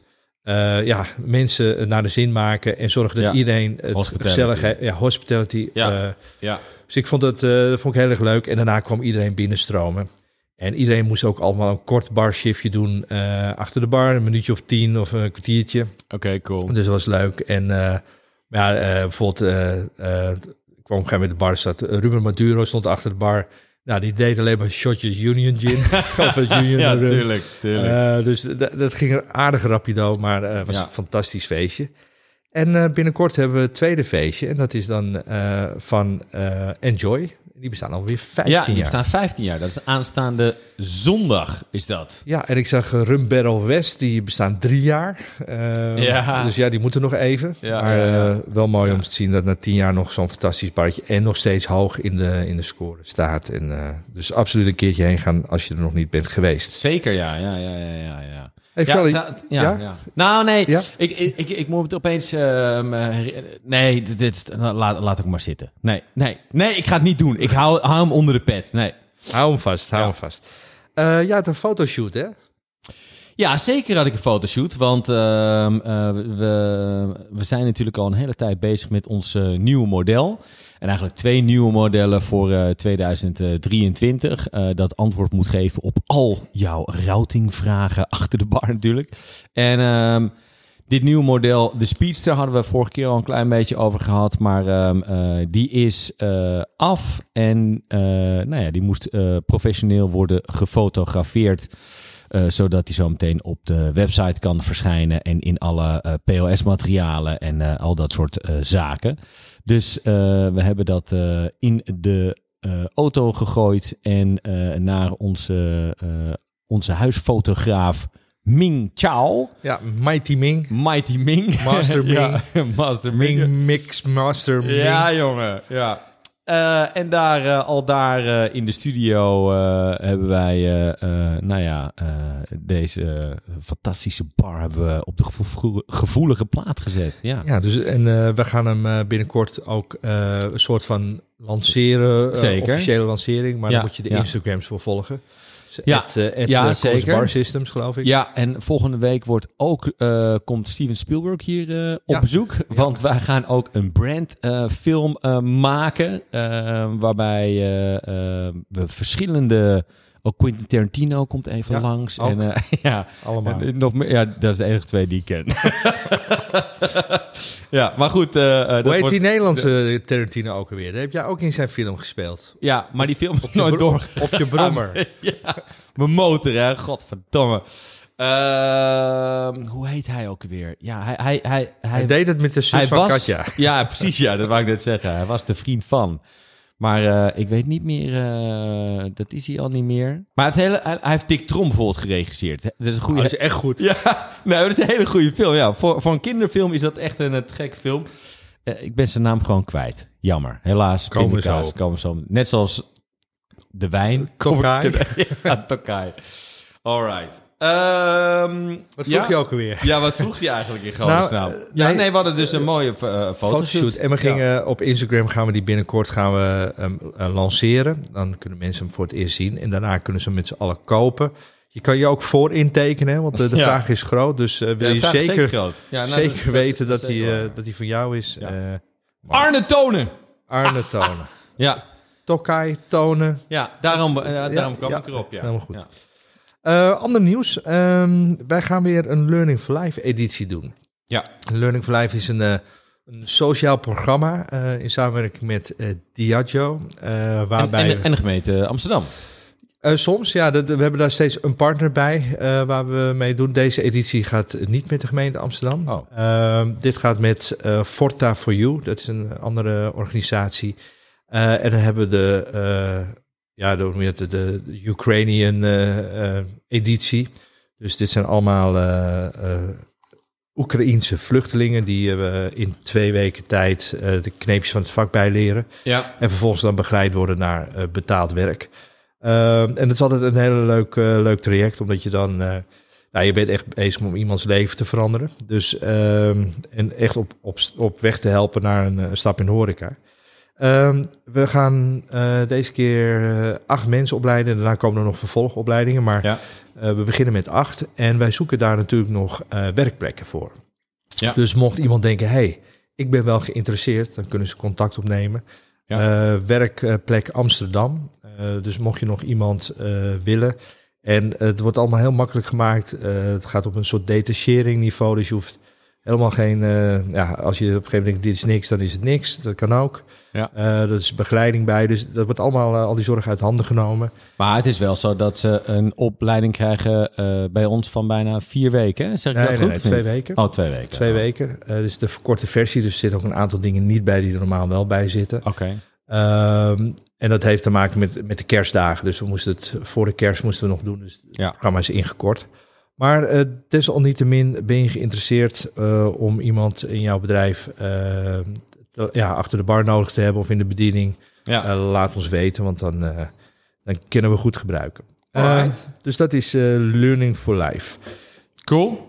[SPEAKER 1] Mensen naar de zin maken en zorgen dat iedereen het gezellig heeft. Ja, hospitality. Dus ik vond ik heel erg leuk. En daarna kwam iedereen binnenstromen. En iedereen moest ook allemaal een kort barshiftje doen achter de bar. Een minuutje of 10 of een kwartiertje.
[SPEAKER 2] Oké, cool.
[SPEAKER 1] Dus dat was leuk. En bijvoorbeeld ik kwam op een gegeven moment de bar, zat Ruben Maduro stond achter de bar. Nou, die deed alleen maar shotjes Union Gin. Of het Union
[SPEAKER 2] ja, tuurlijk.
[SPEAKER 1] Dus dat ging er aardig rapido, maar het was een fantastisch feestje. En binnenkort hebben we het tweede feestje. En dat is dan van Enjoy. Die bestaan alweer 15 jaar.
[SPEAKER 2] Ja, die bestaan 15 jaar. Dat is aanstaande zondag, is dat.
[SPEAKER 1] Ja, en ik zag Rum Barrel West, die bestaan 3 jaar. Dus die moeten nog even. Maar wel mooi om te zien dat na 10 jaar nog zo'n fantastisch barretje en nog steeds hoog in de score staat. En dus absoluut een keertje heen gaan als je er nog niet bent geweest.
[SPEAKER 2] Zeker, ja.
[SPEAKER 1] Hey,
[SPEAKER 2] Nou, nee. Ja? Ik moet het opeens... laat ik maar zitten. Nee, ik ga het niet doen. Ik hou hem onder de pet. Nee.
[SPEAKER 1] Hou hem vast. Je had een fotoshoot, hè?
[SPEAKER 2] Ja, zeker had ik een fotoshoot. Want we zijn natuurlijk al een hele tijd bezig met ons nieuwe model. En eigenlijk 2 nieuwe modellen voor 2023. Dat antwoord moet geven op al jouw routingvragen achter de bar natuurlijk. En dit nieuwe model, de Speedster, hadden we vorige keer al een klein beetje over gehad. Maar die is af en die moest professioneel worden gefotografeerd. Zodat die zo meteen op de website kan verschijnen en in alle POS-materialen en al dat soort zaken. Dus we hebben dat in de auto gegooid en naar onze huisfotograaf Ming Chao.
[SPEAKER 1] Ja, Mighty Ming.
[SPEAKER 2] Master Ming.
[SPEAKER 1] Ja,
[SPEAKER 2] Master Ming.
[SPEAKER 1] Master Ming.
[SPEAKER 2] Ja, jongen. Ja. En daar in de studio hebben wij deze fantastische bar hebben we op de gevoelige plaat gezet. Ja,
[SPEAKER 1] dus we gaan hem binnenkort ook een soort van lanceren.
[SPEAKER 2] Zeker.
[SPEAKER 1] Officiële lancering, maar daar moet je de Instagrams voor volgen.
[SPEAKER 2] Zeker.
[SPEAKER 1] Bar Systems, geloof ik.
[SPEAKER 2] Ja, en volgende week komt Steven Spielberg hier op bezoek. Want wij gaan ook een brandfilm maken. Waarbij we verschillende... Ook Quentin Tarantino komt even langs.
[SPEAKER 1] Ook.
[SPEAKER 2] En,
[SPEAKER 1] allemaal.
[SPEAKER 2] En nog meer, ja, dat is de enige 2 die ik ken. Ja, maar goed.
[SPEAKER 1] Hoe heet die Nederlandse Tarantino ook alweer? Daar heb jij ook in zijn film gespeeld.
[SPEAKER 2] Ja, maar die film is nooit door.
[SPEAKER 1] Op je brommer.
[SPEAKER 2] Ja, mijn motor, hè. Godverdomme. Hoe heet hij ook weer? Ja, hij
[SPEAKER 1] deed het met de zus van Katja.
[SPEAKER 2] Ja, precies. Ja, dat wou ik net zeggen. Hij was de vriend van. Maar ik weet niet meer, dat is hij al niet meer. Maar hij heeft Dick Trom bijvoorbeeld geregisseerd. Dat is een goede.
[SPEAKER 1] Dat is echt goed.
[SPEAKER 2] Ja, dat is een hele goede film. Ja, voor een kinderfilm is dat echt een gekke film. Ik ben zijn naam gewoon kwijt. Jammer. Helaas.
[SPEAKER 1] Komen
[SPEAKER 2] zo. Net zoals de wijn.
[SPEAKER 1] Tokai.
[SPEAKER 2] Ja, Tokai. All right.
[SPEAKER 1] Wat vroeg je ook alweer?
[SPEAKER 2] Ja, wat vroeg je eigenlijk in godesnaam? We hadden dus een mooie fotoshoot.
[SPEAKER 1] En we gingen op Instagram gaan we die binnenkort lanceren. Dan kunnen mensen hem voor het eerst zien. En daarna kunnen ze hem met z'n allen kopen. Je kan je ook voor intekenen, want de vraag is groot. Dus wil je zeker weten dat hij van jou is.
[SPEAKER 2] Arne Tonen. Ja.
[SPEAKER 1] Tokai, Tonen.
[SPEAKER 2] Ja, daarom kwam ik erop. Ja.
[SPEAKER 1] Helemaal goed. Ander nieuws. Wij gaan weer een Learning for Life editie doen.
[SPEAKER 2] Ja.
[SPEAKER 1] Learning for Life is een sociaal programma in samenwerking met Diageo. Waarbij
[SPEAKER 2] en de gemeente Amsterdam.
[SPEAKER 1] Soms, ja. We hebben daar steeds een partner bij waar we mee doen. Deze editie gaat niet met de gemeente Amsterdam. Dit gaat met Forta for You. Dat is een andere organisatie. En dan hebben we de Ukrainian editie. Dus dit zijn allemaal Oekraïense vluchtelingen die we in 2 weken tijd de kneepjes van het vak bijleren.
[SPEAKER 2] Ja.
[SPEAKER 1] En vervolgens dan begeleid worden naar betaald werk. En dat is altijd een hele leuk traject, omdat je dan... je bent echt bezig om iemands leven te veranderen. Dus, en echt op weg te helpen naar een stap in de horeca. We gaan deze keer 8 mensen opleiden. En daarna komen er nog vervolgopleidingen. Maar we beginnen met 8. En wij zoeken daar natuurlijk nog werkplekken voor. Ja. Dus mocht iemand denken, hey, ik ben wel geïnteresseerd, dan kunnen ze contact opnemen. Ja. Werkplek Amsterdam. Dus mocht je nog iemand willen. En het wordt allemaal heel makkelijk gemaakt. Het gaat op een soort detachering niveau. Dus je hoeft helemaal geen... als je op een gegeven moment denkt, dit is niks, dan is het niks. Dat kan ook. Ja. Dat is begeleiding bij. Dus dat wordt allemaal al die zorg uit handen genomen.
[SPEAKER 2] Maar het is wel zo dat ze een opleiding krijgen bij ons van bijna 4 weken. Hè? Zeg ik dat goed?
[SPEAKER 1] Nee, 2 weken.
[SPEAKER 2] Oh, 2 weken.
[SPEAKER 1] 2 weken. Dus de verkorte versie. Dus er zitten ook een aantal dingen niet bij die er normaal wel bij zitten.
[SPEAKER 2] Oké.
[SPEAKER 1] En dat heeft te maken met de kerstdagen. Dus voor de kerst moesten we nog doen. Dus het programma is ingekort. Maar desalniettemin ben je geïnteresseerd om iemand in jouw bedrijf achter de bar nodig te hebben of in de bediening. Ja. Laat ons weten, want dan kunnen we goed gebruiken. Dus dat is Learning for Life.
[SPEAKER 2] Cool.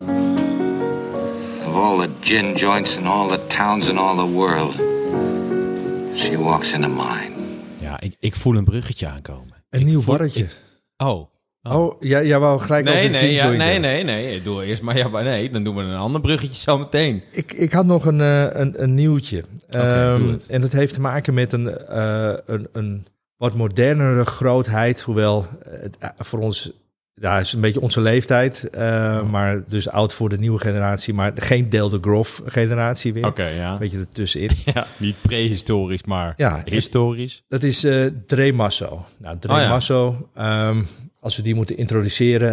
[SPEAKER 3] Of all the gin joints in all the towns in all the world, she walks into mine.
[SPEAKER 2] Ja, ik voel een bruggetje aankomen.
[SPEAKER 1] Een nieuw barretje.
[SPEAKER 2] Oh,
[SPEAKER 1] jij wou gelijk over de gin joint.
[SPEAKER 2] Nee. Doe eerst maar. Ja, maar nee, dan doen we een ander bruggetje zo meteen.
[SPEAKER 1] Ik had nog een nieuwtje.
[SPEAKER 2] Doe het.
[SPEAKER 1] En dat heeft te maken met een wat modernere grootheid. Hoewel het voor ons... Ja, is een beetje onze leeftijd. Maar dus oud voor de nieuwe generatie. Maar geen Dale de Groff generatie weer.
[SPEAKER 2] Oké, ja.
[SPEAKER 1] Een beetje ertussenin.
[SPEAKER 2] Ja, niet prehistorisch, maar historisch.
[SPEAKER 1] Dat is Dre Masso. Nou, Dre Masso... als we die moeten introduceren,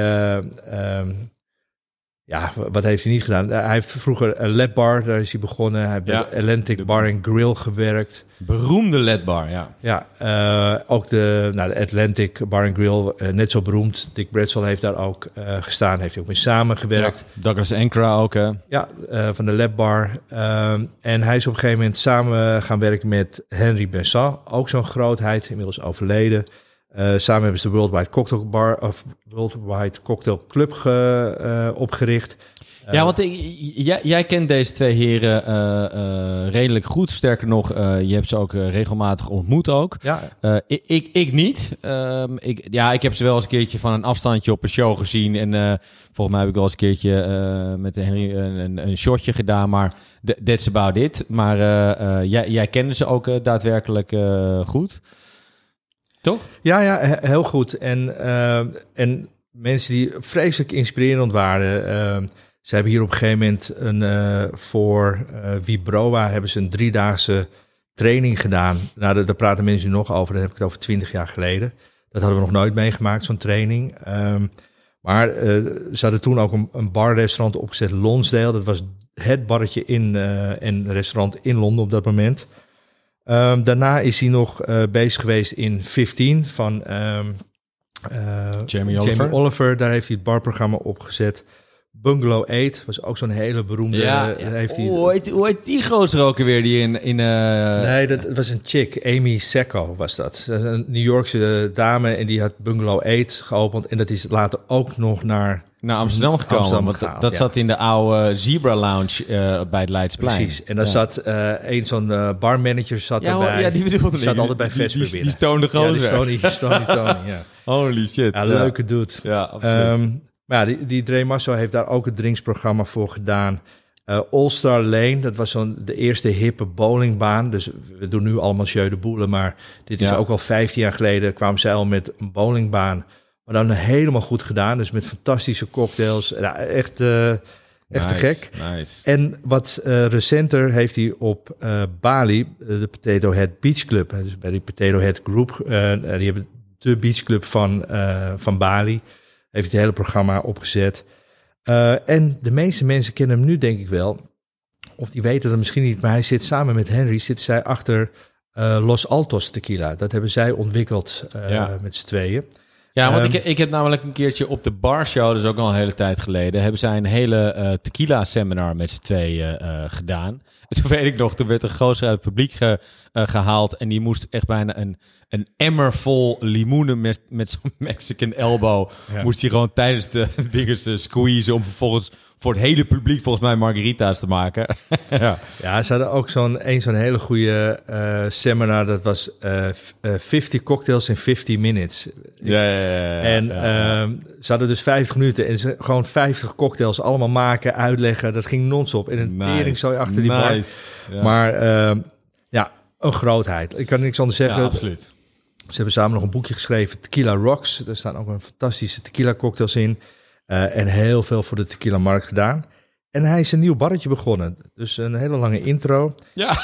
[SPEAKER 1] wat heeft hij niet gedaan? Hij heeft vroeger een LED Bar, daar is hij begonnen. Hij heeft bij Atlantic Bar and Grill gewerkt.
[SPEAKER 2] Beroemde LED Bar, ja.
[SPEAKER 1] Ja, ook de Atlantic Bar and Grill, net zo beroemd. Dick Bradshaw heeft daar ook gestaan, heeft hij ook mee samengewerkt.
[SPEAKER 2] Ja, Douglas Ankara ook, hè? Ja,
[SPEAKER 1] van de LED Bar. En hij is op een gegeven moment samen gaan werken met Henry Benson, ook zo'n grootheid, inmiddels overleden. Samen hebben ze de Worldwide Cocktail Bar of Worldwide Cocktail Club opgericht.
[SPEAKER 2] Ja, want jij kent deze twee heren redelijk goed. Sterker nog, je hebt ze ook regelmatig ontmoet ook.
[SPEAKER 1] Ja.
[SPEAKER 2] Ik niet. Ik heb ze wel eens een keertje van een afstandje op een show gezien. En volgens mij heb ik wel eens een keertje met Henry een shotje gedaan. Maar that's about it. Maar jij kende ze ook daadwerkelijk goed. Toch?
[SPEAKER 1] Ja, heel goed. En mensen die vreselijk inspirerend waren. Ze hebben hier op een gegeven moment voor Vibroa hebben ze een 3-daagse training gedaan. Nou, daar praten mensen nu nog over. Dan heb ik het over 20 jaar geleden. Dat hadden we nog nooit meegemaakt, zo'n training. Maar ze hadden toen ook een barrestaurant opgezet, Lonsdale. Dat was het barretje en restaurant in Londen op dat moment. Daarna is hij nog bezig geweest in 15 van Jamie Oliver. Daar heeft hij het barprogramma opgezet. Bungalow 8 was ook zo'n hele beroemde...
[SPEAKER 2] Ja. Hoe heet die gozer ook weer die in
[SPEAKER 1] Nee, dat was een chick. Amy Secco was dat. Dat is een New Yorkse dame en die had Bungalow 8 geopend. En dat is later ook nog naar
[SPEAKER 2] Amsterdam gekomen. Dat zat in de oude Zebra Lounge bij het Leidsplein.
[SPEAKER 1] Precies. En daar zat een zo'n barmanager erbij.
[SPEAKER 2] Ja, die bedoelde
[SPEAKER 1] die zat altijd bij Vesper binnen.
[SPEAKER 2] Die stoned gozer.
[SPEAKER 1] Ja, die Tony, ja.
[SPEAKER 2] Holy shit.
[SPEAKER 1] Ja, leuke dude.
[SPEAKER 2] Ja, absoluut.
[SPEAKER 1] Maar ja, die Dre Masso heeft daar ook het drinksprogramma voor gedaan. All Star Lane, dat was de eerste hippe bowlingbaan. Dus we doen nu allemaal Jeu de Boule, maar dit is ook al 15 jaar geleden kwamen zij al met een bowlingbaan. Maar dan helemaal goed gedaan, dus met fantastische cocktails. Ja, echt te gek.
[SPEAKER 2] Nice.
[SPEAKER 1] En wat recenter heeft hij op Bali, de Potato Head Beach Club. Dus bij die Potato Head Group, die hebben de Beach Club van Bali. Heeft het hele programma opgezet. En de meeste mensen kennen hem nu denk ik wel. Of die weten het misschien niet. Maar hij zit samen met Henry. Zitten zij achter Los Altos Tequila. Dat hebben zij ontwikkeld met z'n tweeën.
[SPEAKER 2] Ja, want ik heb namelijk een keertje op de Bar Show, dus ook al een hele tijd geleden, hebben zij een hele tequila seminar met z'n tweeën gedaan. En toen weet ik nog, toen werd een gozer uit het publiek gehaald en die moest echt bijna een emmer vol limoenen met zo'n Mexican elbow. Ja. Moest hij gewoon tijdens de dingen squeezen om vervolgens voor het hele publiek volgens mij margarita's te maken.
[SPEAKER 1] Ja, ze hadden ook zo'n hele goede seminar. Dat was 50 cocktails in 50 minutes. En ze hadden dus 50 minuten en ze gewoon 50 cocktails allemaal maken, uitleggen. Dat ging non-stop in een teringzooi achter die bar. Ja. Maar een grootheid. Ik kan niks anders zeggen.
[SPEAKER 2] Ja, absoluut.
[SPEAKER 1] Ze hebben samen nog een boekje geschreven, Tequila Rocks. Daar staan ook een fantastische tequila cocktails in. En heel veel voor de tequila-markt gedaan. En hij is een nieuw barretje begonnen. Dus een hele lange intro.
[SPEAKER 2] Ja.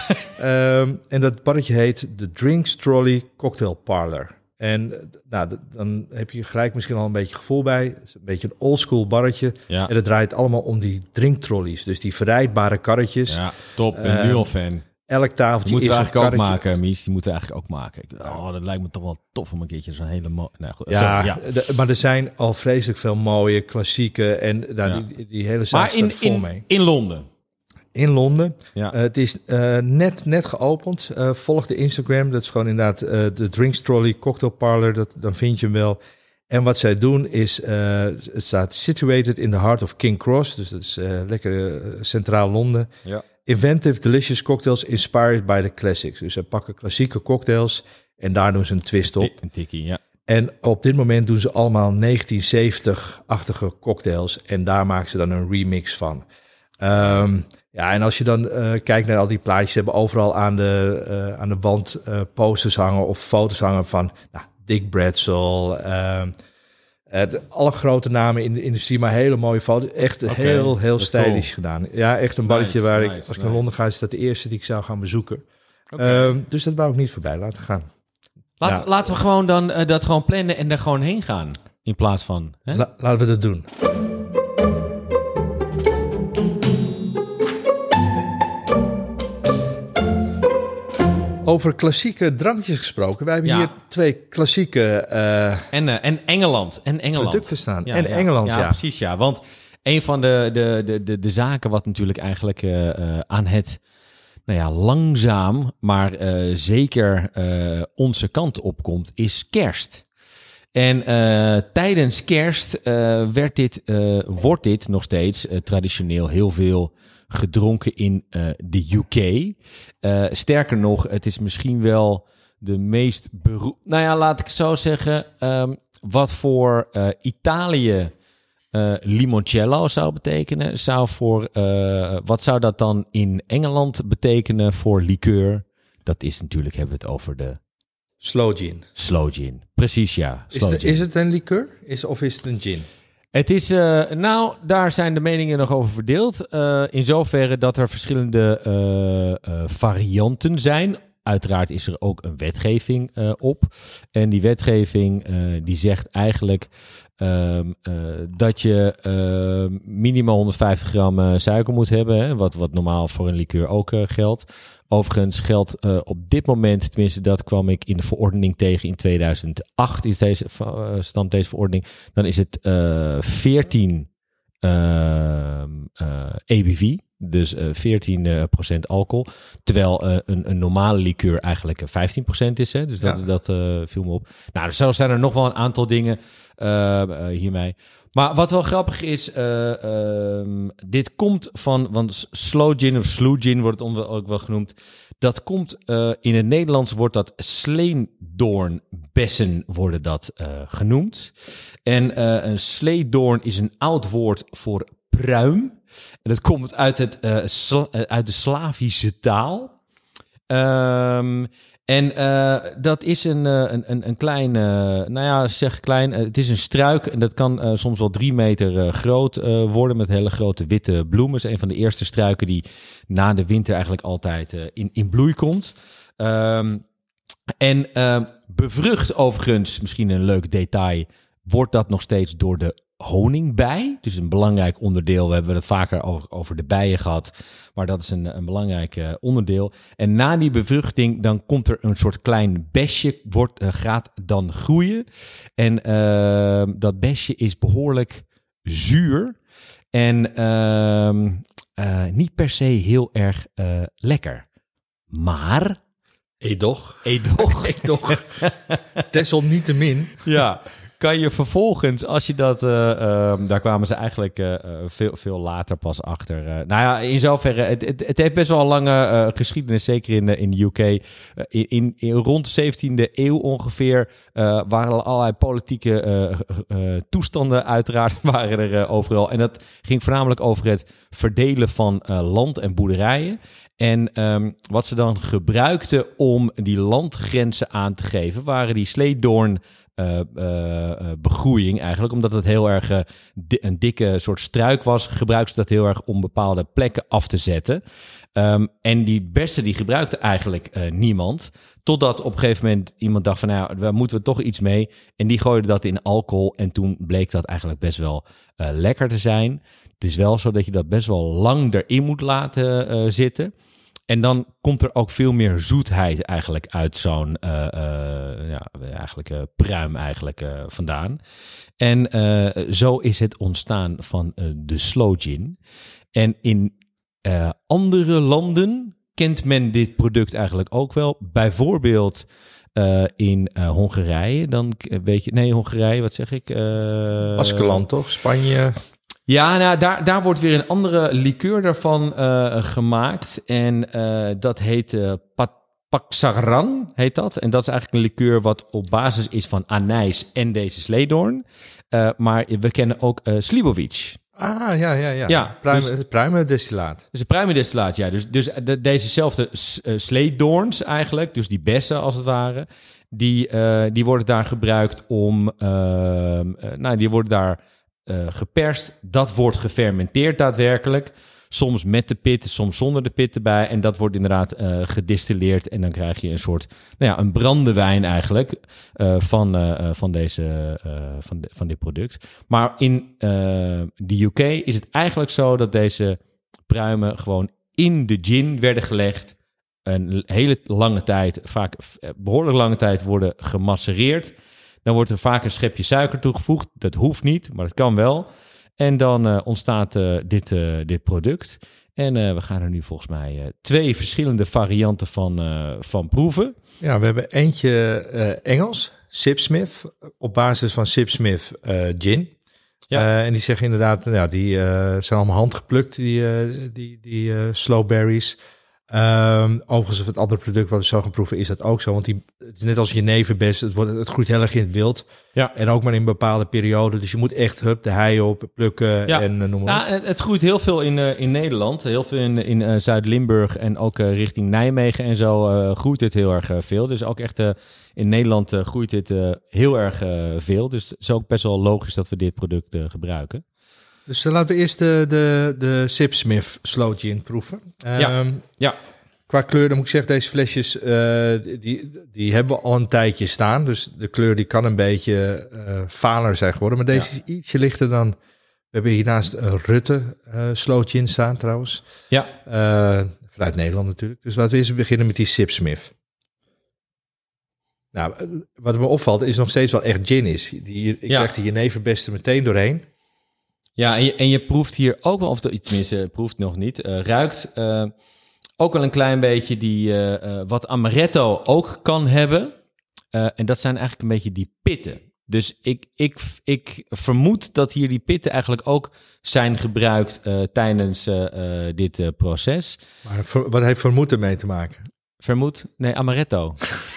[SPEAKER 1] En dat barretje heet The Drinks Trolley Cocktail Parlor. En dan heb je gelijk misschien al een beetje gevoel bij. Het is een beetje een oldschool barretje. Ja. En het draait allemaal om die drinktrolleys. Dus die verrijdbare karretjes.
[SPEAKER 2] Ja, top. Ik ben nu al fan.
[SPEAKER 1] Elk tafeltje
[SPEAKER 2] die moeten
[SPEAKER 1] is
[SPEAKER 2] we eigenlijk
[SPEAKER 1] ook
[SPEAKER 2] maken, Mies. Die moeten we eigenlijk ook maken. Dat lijkt me toch wel tof om een keertje zo'n hele mooie...
[SPEAKER 1] Maar er zijn al vreselijk veel mooie, klassieke... en die hele zaak staat vol mee.
[SPEAKER 2] In Londen?
[SPEAKER 1] In Londen. Ja. Het is net geopend. Volg de Instagram. Dat is gewoon inderdaad de Drinks Trolley Cocktail Parlor. Dan vind je hem wel. En wat zij doen is... het staat situated in the heart of King Cross. Dus dat is lekker centraal Londen. Ja. Inventive, delicious cocktails inspired by the classics. Dus ze pakken klassieke cocktails En daar doen ze een twist op.
[SPEAKER 2] Een tikkie, ja.
[SPEAKER 1] En op dit moment doen ze allemaal 1970-achtige cocktails. En daar maken ze dan een remix van. En als je dan kijkt naar al die plaatjes... ze hebben overal aan de wand posters hangen of foto's hangen van... Dick Bradzel... alle grote namen in de industrie, maar hele mooie foto's. Echt heel stylish gedaan. Ja, echt een barretje waar ik, als ik naar Londen ga... is dat de eerste die ik zou gaan bezoeken. Dus dat wou ik niet voorbij laten gaan.
[SPEAKER 2] Laten we gewoon dan dat gewoon plannen en daar gewoon heen gaan. In plaats van... Hè?
[SPEAKER 1] Laten we dat doen. Over klassieke drankjes gesproken. Wij hebben hier 2 klassieke...
[SPEAKER 2] En Engeland.
[SPEAKER 1] Producten staan.
[SPEAKER 2] Ja,
[SPEAKER 1] Engeland, ja.
[SPEAKER 2] Precies, ja. Want een van de zaken wat natuurlijk eigenlijk aan het... langzaam, maar zeker onze kant opkomt, is kerst. En tijdens kerst wordt dit nog steeds traditioneel heel veel gedronken in de UK. Sterker nog, het is misschien wel de meest laat ik zo zeggen, wat voor Italië limoncello zou betekenen, wat zou dat dan in Engeland betekenen voor liqueur? Dat is natuurlijk, hebben we het over de...
[SPEAKER 1] Slow gin.
[SPEAKER 2] Slow gin, precies ja.
[SPEAKER 1] Is het een liqueur of is het een gin?
[SPEAKER 2] Het is, daar zijn de meningen nog over verdeeld. In zoverre dat er verschillende varianten zijn. Uiteraard is er ook een wetgeving op. En die wetgeving die zegt eigenlijk dat je minimaal 150 gram suiker moet hebben. Hè, wat normaal voor een liqueur ook geldt. Overigens geldt op dit moment, tenminste dat kwam ik in de verordening tegen in 2008, stamt deze verordening. Dan is het 14 ABV, dus 14% alcohol. Terwijl een normale liqueur eigenlijk 15% is. Hè? Dus dat viel me op. Nou, dus zo zijn er nog wel een aantal dingen hiermee. Maar wat wel grappig is, dit komt van, want slow gin of sloe gin wordt het ook wel genoemd. Dat komt, in het Nederlands wordt dat sleendoornbessen worden dat genoemd. En een sleedoorn is een oud woord voor pruim. En dat komt uit de Slavische taal. En dat is een klein, klein. Het is een struik en dat kan soms wel 3 meter groot worden met hele grote witte bloemen. Het is een van de eerste struiken die na de winter eigenlijk altijd in bloei komt. Bevrucht overigens, misschien een leuk detail, wordt dat nog steeds door de honingbij. Dus een belangrijk onderdeel. We hebben het vaker over de bijen gehad. Maar dat is een belangrijk onderdeel. En na die bevruchting dan komt er een soort klein besje. Gaat dan groeien. En dat besje is behoorlijk zuur. En niet per se heel erg lekker. Maar...
[SPEAKER 1] Edoch. Desalniettemin.
[SPEAKER 2] Ja. Kan je vervolgens, als je dat... daar kwamen ze eigenlijk veel later pas achter. In zoverre, het heeft best wel een lange geschiedenis, zeker in de UK. In rond de 17e eeuw ongeveer waren er allerlei politieke toestanden uiteraard waren er overal. En dat ging voornamelijk over het verdelen van land en boerderijen. En wat ze dan gebruikten om die landgrenzen aan te geven, waren die sleedoorn begroeiing eigenlijk. Omdat het heel erg een dikke soort struik was, gebruikten ze dat heel erg om bepaalde plekken af te zetten. En die bessen die gebruikte eigenlijk niemand. Totdat op een gegeven moment iemand dacht van, daar moeten we toch iets mee. En die gooide dat in alcohol. En toen bleek dat eigenlijk best wel lekker te zijn. Het is wel zo dat je dat best wel lang erin moet laten zitten. En dan komt er ook veel meer zoetheid eigenlijk uit zo'n pruim eigenlijk vandaan. En zo is het ontstaan van de slow gin. En in andere landen kent men dit product eigenlijk ook wel. Bijvoorbeeld in Hongarije. Dan weet je, nee, Hongarije, wat zeg ik?
[SPEAKER 1] Baskeland toch? Spanje...
[SPEAKER 2] Ja, daar wordt weer een andere liqueur daarvan gemaakt. En dat heet Paxarran heet dat. En dat is eigenlijk een liqueur wat op basis is van anijs en deze sleedoorn. Maar we kennen ook Slibovic.
[SPEAKER 1] Ah, ja.
[SPEAKER 2] Ja,
[SPEAKER 1] Pruimendestillaat.
[SPEAKER 2] Dus een pruimendestillaat, ja. Dus dezezelfde sleedoorns eigenlijk, dus die bessen als het ware, die worden daar gebruikt om... die worden daar geperst. Dat wordt gefermenteerd daadwerkelijk. Soms met de pit, soms zonder de pit erbij. En dat wordt inderdaad gedistilleerd. En dan krijg je een soort, een brandewijn eigenlijk van dit product. Maar in de UK is het eigenlijk zo dat deze pruimen gewoon in de gin werden gelegd. Een hele lange tijd, vaak behoorlijk lange tijd worden gemassereerd. Dan wordt er vaak een schepje suiker toegevoegd. Dat hoeft niet, maar dat kan wel. En dan ontstaat dit product. En we gaan er nu volgens mij 2 verschillende varianten van proeven.
[SPEAKER 1] Ja, we hebben eentje Engels, Sipsmith, op basis van Sipsmith gin. Ja. En die zeggen inderdaad, die zijn allemaal handgeplukt, die slow berries. Overigens, het andere product wat we zo gaan proeven is dat ook zo. Want het is net als jeneverbes, het groeit heel erg in het wild. Ja. En ook maar in een bepaalde periode. Dus je moet echt de hei op, plukken en noem maar op.
[SPEAKER 2] Het groeit heel veel in Nederland. Heel veel in Zuid-Limburg en ook richting Nijmegen en zo groeit het heel erg veel. Dus ook echt in Nederland groeit dit heel erg veel. Dus het is ook best wel logisch dat we dit product gebruiken.
[SPEAKER 1] Dus laten we eerst de Sipsmith Slow Gin proeven.
[SPEAKER 2] Ja.
[SPEAKER 1] Qua kleur, dan moet ik zeggen, deze flesjes, die hebben we al een tijdje staan. Dus de kleur die kan een beetje valer zijn geworden. Maar deze is ietsje lichter dan... We hebben hiernaast Rutte Slow Gin staan trouwens.
[SPEAKER 2] Ja.
[SPEAKER 1] Vanuit Nederland natuurlijk. Dus laten we eerst beginnen met die Sipsmith. Nou, wat me opvalt is nog steeds wel echt gin is. Ik krijg de jeneverbes er meteen doorheen.
[SPEAKER 2] Ja, en je proeft hier ook wel, of tenminste, proeft nog niet, ruikt ook wel een klein beetje die wat amaretto ook kan hebben. En dat zijn eigenlijk een beetje die pitten. Dus ik vermoed dat hier die pitten eigenlijk ook zijn gebruikt tijdens dit proces.
[SPEAKER 1] Maar wat heeft vermoed ermee te maken?
[SPEAKER 2] Vermoed? Nee, amaretto.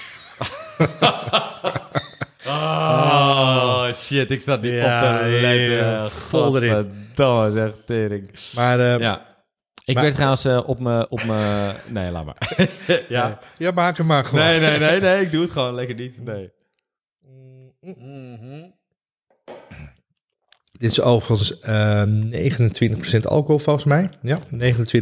[SPEAKER 2] Oh, shit, ik zat niet op te letten.
[SPEAKER 1] Vol erin.
[SPEAKER 2] Dat is echt tering.
[SPEAKER 1] Maar,
[SPEAKER 2] ik werd trouwens op mijn... Nee, laat maar.
[SPEAKER 1] Ja, maak hem maar gewoon.
[SPEAKER 2] Nee, ik doe het gewoon lekker niet. Nee.
[SPEAKER 1] Dit is overigens 29% alcohol volgens mij. Ja, 29%.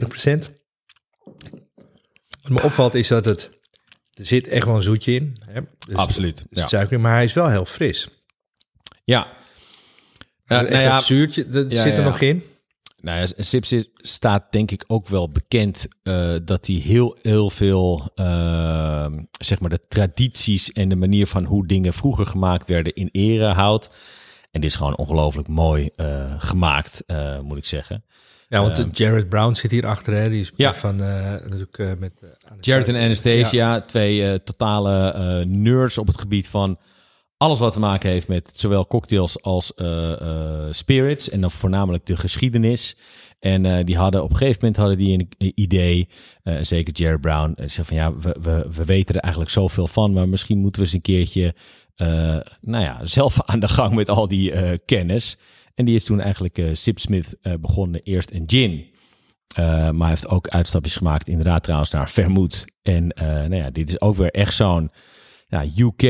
[SPEAKER 1] Wat me opvalt is dat er zit echt wel een zoetje in. Hè? Dus
[SPEAKER 2] absoluut.
[SPEAKER 1] Dus suiker in, maar hij is wel heel fris.
[SPEAKER 2] Ja.
[SPEAKER 1] Dat zuurtje, dat zit er nog in.
[SPEAKER 2] Nou ja, Sipsmith staat denk ik ook wel bekend dat hij heel veel, zeg maar de tradities en de manier van hoe dingen vroeger gemaakt werden in ere houdt. En dit is gewoon ongelooflijk mooi gemaakt, moet ik zeggen. Ja,
[SPEAKER 1] want Jared Brown zit hier achter, hè? Die is van natuurlijk met
[SPEAKER 2] Jared en Anastasia, 2 totale nerds op het gebied van alles wat te maken heeft met zowel cocktails als spirits en dan voornamelijk de geschiedenis. En die hadden op een gegeven moment een idee, zeker Jared Brown, zei van we weten er eigenlijk zoveel van, maar misschien moeten we eens een keertje zelf aan de gang met al die kennis. En die is toen eigenlijk Sipsmith begonnen, eerst een gin. Maar hij heeft ook uitstapjes gemaakt, inderdaad trouwens, naar vermouth. En dit is ook weer echt zo'n UK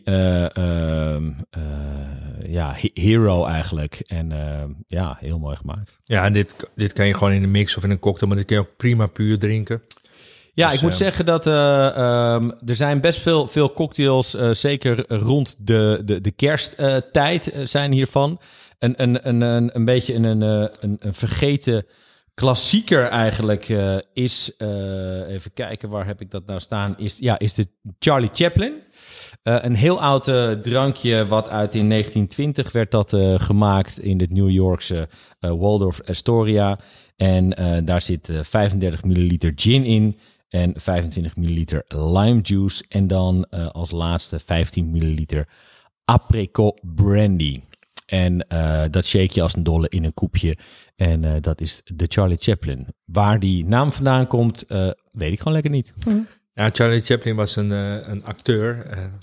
[SPEAKER 2] hero eigenlijk. En heel mooi gemaakt.
[SPEAKER 1] Ja, en dit kan je gewoon in een mix of in een cocktail, maar dit kun je ook prima puur drinken.
[SPEAKER 2] Ja, dus, ik moet zeggen dat er zijn best veel cocktails, zeker rond de kersttijd zijn hiervan. Een beetje een vergeten klassieker eigenlijk is, even kijken, waar heb ik dat nou staan, is de Charlie Chaplin. Een heel oud drankje wat uit in 1920 werd dat gemaakt in het New Yorkse Waldorf Astoria. En daar zit 35 milliliter gin in en 25 milliliter lime juice. En dan als laatste 15 milliliter apricot brandy. En dat shake je als een dolle in een koepje. En dat is de Charlie Chaplin. Waar die naam vandaan komt, weet ik gewoon lekker niet.
[SPEAKER 1] Ja, Charlie Chaplin was een acteur.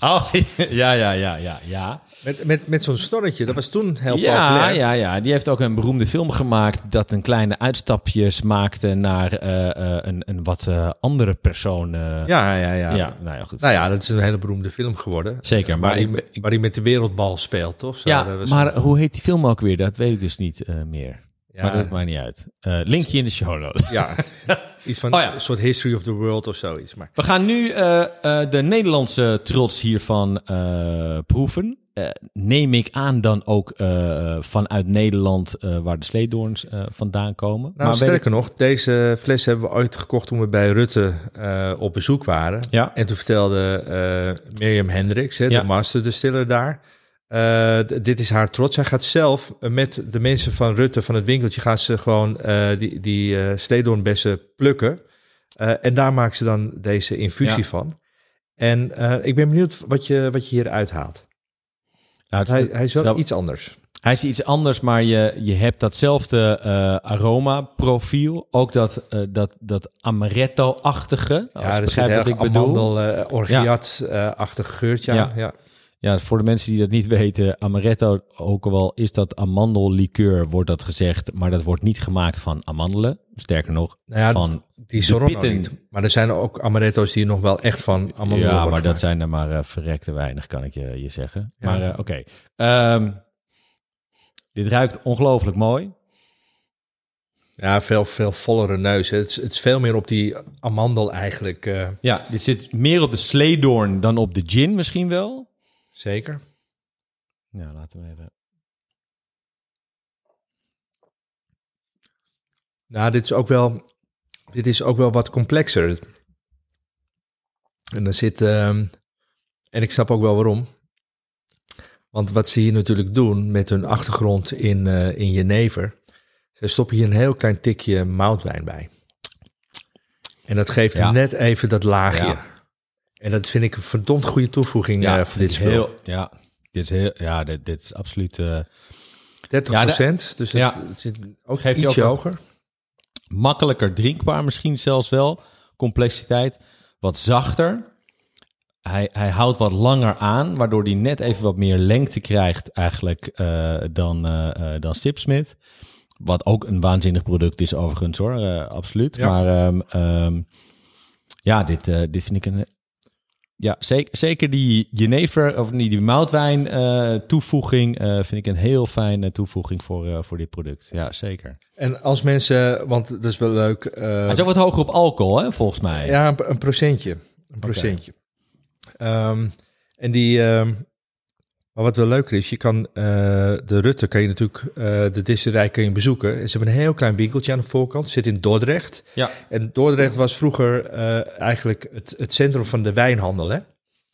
[SPEAKER 2] Ja.
[SPEAKER 1] Met zo'n snorretje, dat was toen heel populair.
[SPEAKER 2] Ja. Die heeft ook een beroemde film gemaakt dat een kleine uitstapjes maakte naar een wat andere persoon.
[SPEAKER 1] Ja.
[SPEAKER 2] Nou ja, goed.
[SPEAKER 1] Nou ja, dat is een hele beroemde film geworden.
[SPEAKER 2] Zeker,
[SPEAKER 1] Waar hij met de wereldbal speelt, toch? Zo,
[SPEAKER 2] ja,
[SPEAKER 1] dat was
[SPEAKER 2] maar hoe heet die film ook weer? Dat weet ik dus niet meer.
[SPEAKER 1] Ja.
[SPEAKER 2] Maar dat maakt niet uit. Linkje in de show notes.
[SPEAKER 1] Ja, iets van een soort History of the World of zoiets. Maar.
[SPEAKER 2] We gaan nu de Nederlandse trots hiervan proeven. Neem ik aan dan ook vanuit Nederland waar de sleedoorns vandaan komen.
[SPEAKER 1] Nou, maar sterker nog, deze fles hebben we ooit gekocht toen we bij Rutte op bezoek waren.
[SPEAKER 2] Ja.
[SPEAKER 1] En toen vertelde Mirjam Hendricks, de master distiller daar. Dit is haar trots. Zij gaat zelf met de mensen van Rutte, van het winkeltje, gaan ze gewoon die sleedoornbessen plukken. En daar maakt ze dan deze infusie van. En ik ben benieuwd wat je hier uithaalt. Nou, hij is wel iets anders.
[SPEAKER 2] Hij is iets anders, maar je hebt datzelfde aroma-profiel. Ook dat amaretto-achtige.
[SPEAKER 1] Ja, er zit heel amandel-orgeat-achtig geurtje aan.
[SPEAKER 2] Ja, voor de mensen die dat niet weten, amaretto, ook al is dat amandellikeur, wordt dat gezegd, maar dat wordt niet gemaakt van amandelen. Sterker nog, van
[SPEAKER 1] die Soronno niet. Maar er zijn ook amaretto's die nog wel echt van amandelen worden
[SPEAKER 2] maar dat
[SPEAKER 1] gemaakt.
[SPEAKER 2] zijn er maar verrekte weinig, kan ik je zeggen.
[SPEAKER 1] Ja.
[SPEAKER 2] Maar oké. Dit ruikt ongelooflijk mooi.
[SPEAKER 1] Ja, veel vollere neus. Het is veel meer op die amandel eigenlijk.
[SPEAKER 2] Ja, dit zit meer op de sleedoorn dan op de gin misschien wel.
[SPEAKER 1] Zeker.
[SPEAKER 2] Ja, laten we even.
[SPEAKER 1] Nou, dit is ook wel wat complexer. En er zit, en ik snap ook wel waarom. Want wat ze hier natuurlijk doen met hun achtergrond in jenever, ze stoppen hier een heel klein tikje moutwijn bij. En dat geeft hem net even dat laagje. Ja. En dat vind ik een verdomd goede toevoeging voor dit spul.
[SPEAKER 2] Dit is absoluut
[SPEAKER 1] 30%, dus het zit ook
[SPEAKER 2] geeft
[SPEAKER 1] ietsje
[SPEAKER 2] ook
[SPEAKER 1] hoger.
[SPEAKER 2] Makkelijker drinkbaar misschien zelfs wel. Complexiteit wat zachter. Hij houdt wat langer aan, waardoor hij net even wat meer lengte krijgt eigenlijk dan Sipsmith. Wat ook een waanzinnig product is overigens hoor, absoluut. Ja. Maar dit vind ik een... Ja, zeker die jenever, of die moutwijn toevoeging vind ik een heel fijne toevoeging voor dit product. Ja, zeker.
[SPEAKER 1] En als mensen, want dat is wel leuk...
[SPEAKER 2] Hij is ook wat hoger op alcohol, hè, volgens mij.
[SPEAKER 1] Ja, een procentje. Een procentje. En die... maar wat wel leuker is, je kan de Rutte kan je natuurlijk, de distillerij kun je bezoeken. Ze hebben een heel klein winkeltje aan de voorkant, het zit in Dordrecht. Ja. En Dordrecht was vroeger eigenlijk het centrum van de wijnhandel. Hè?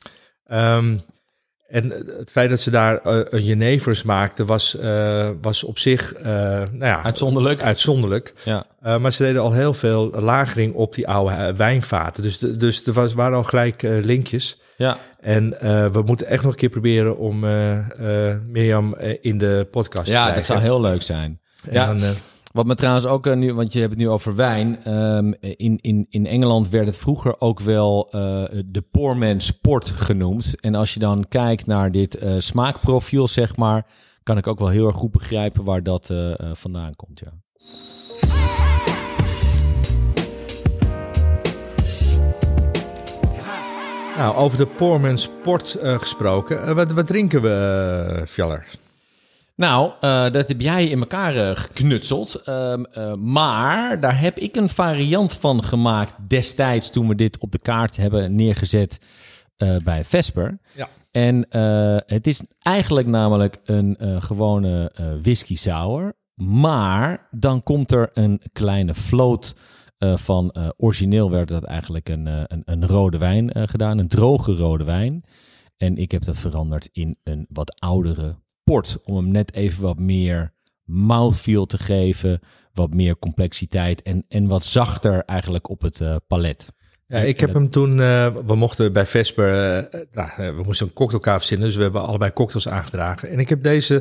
[SPEAKER 1] En het feit dat ze daar een jenevers maakten was op zich uitzonderlijk. Ja. Maar ze deden al heel veel lagering op die oude wijnvaten. Dus er waren al gelijk linkjes. Ja. En we moeten echt nog een keer proberen om Mirjam in de podcast te krijgen.
[SPEAKER 2] Dat zou heel leuk zijn. Ja. Wat me trouwens ook nu, want je hebt het nu over wijn. In Engeland werd het vroeger ook wel de poor man's sport genoemd. En als je dan kijkt naar dit smaakprofiel, zeg maar, kan ik ook wel heel erg goed begrijpen waar dat vandaan komt. Ja.
[SPEAKER 1] Nou, over de poor man's sport gesproken. Wat drinken we, Fjaller?
[SPEAKER 2] Nou, dat heb jij in elkaar geknutseld. Maar daar heb ik een variant van gemaakt destijds toen we dit op de kaart hebben neergezet bij Vesper. Ja. En het is eigenlijk namelijk een gewone whisky sour. Maar dan komt er een kleine float van origineel werd dat eigenlijk een rode wijn gedaan. Een droge rode wijn. En ik heb dat veranderd in een wat oudere port, om hem net even wat meer mouthfeel te geven, wat meer complexiteit en wat zachter eigenlijk op het palet.
[SPEAKER 1] Ja, ik heb hem toen, we mochten bij Vesper, we moesten een cocktailkaart verzinnen, dus we hebben allebei cocktails aangedragen. En ik heb deze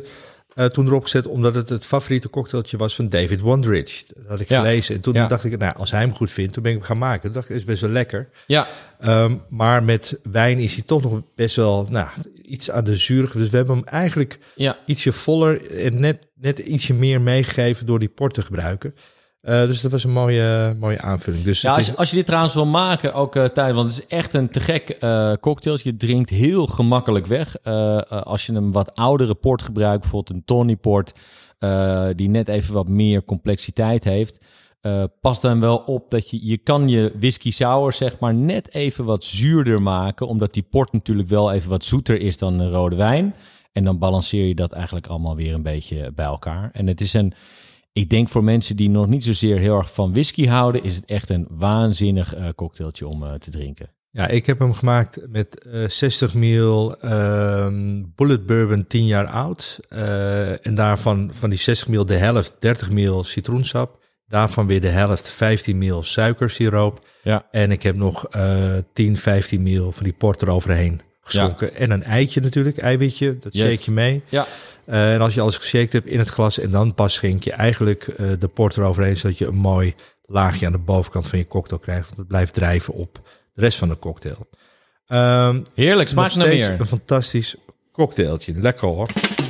[SPEAKER 1] toen erop gezet, omdat het favoriete cocktailtje was van David Wondrich. Dat had ik gelezen. En toen dacht ik, nou, als hij hem goed vindt, toen ben ik hem gaan maken. Toen dacht ik, is best wel lekker.
[SPEAKER 2] Ja.
[SPEAKER 1] Maar met wijn is hij toch nog best wel iets aan de zuurige. Dus we hebben hem eigenlijk ietsje voller en net ietsje meer meegegeven door die port te gebruiken. Dus dat was een mooie aanvulling. Dus
[SPEAKER 2] als je dit trouwens wil maken, ook Tijl, want het is echt een te gek cocktail. Je drinkt heel gemakkelijk weg. Als je een wat oudere port gebruikt, bijvoorbeeld een Tawny port, die net even wat meer complexiteit heeft. Pas dan wel op dat je kan je whisky sour zeg maar net even wat zuurder maken, omdat die port natuurlijk wel even wat zoeter is dan een rode wijn. En dan balanceer je dat eigenlijk allemaal weer een beetje bij elkaar. En het is ik denk voor mensen die nog niet zozeer heel erg van whisky houden, is het echt een waanzinnig cocktailtje om te drinken.
[SPEAKER 1] Ja, ik heb hem gemaakt met 60 ml Bullet Bourbon 10 jaar oud. En daarvan van die 60 ml de helft 30 ml citroensap. Daarvan weer de helft 15 ml suikersiroop. Ja. En ik heb nog 10, 15 ml van die port eroverheen geschonken. Ja. En een eitje natuurlijk, eiwitje, dat shake je mee. Ja. En als je alles geshaked hebt in het glas en dan pas schenk je eigenlijk de port eroverheen, zodat je een mooi laagje aan de bovenkant van je cocktail krijgt. Want het blijft drijven op de rest van de cocktail.
[SPEAKER 2] Heerlijk, smaakt naar meer.
[SPEAKER 1] Een fantastisch cocktailtje. Lekker hoor.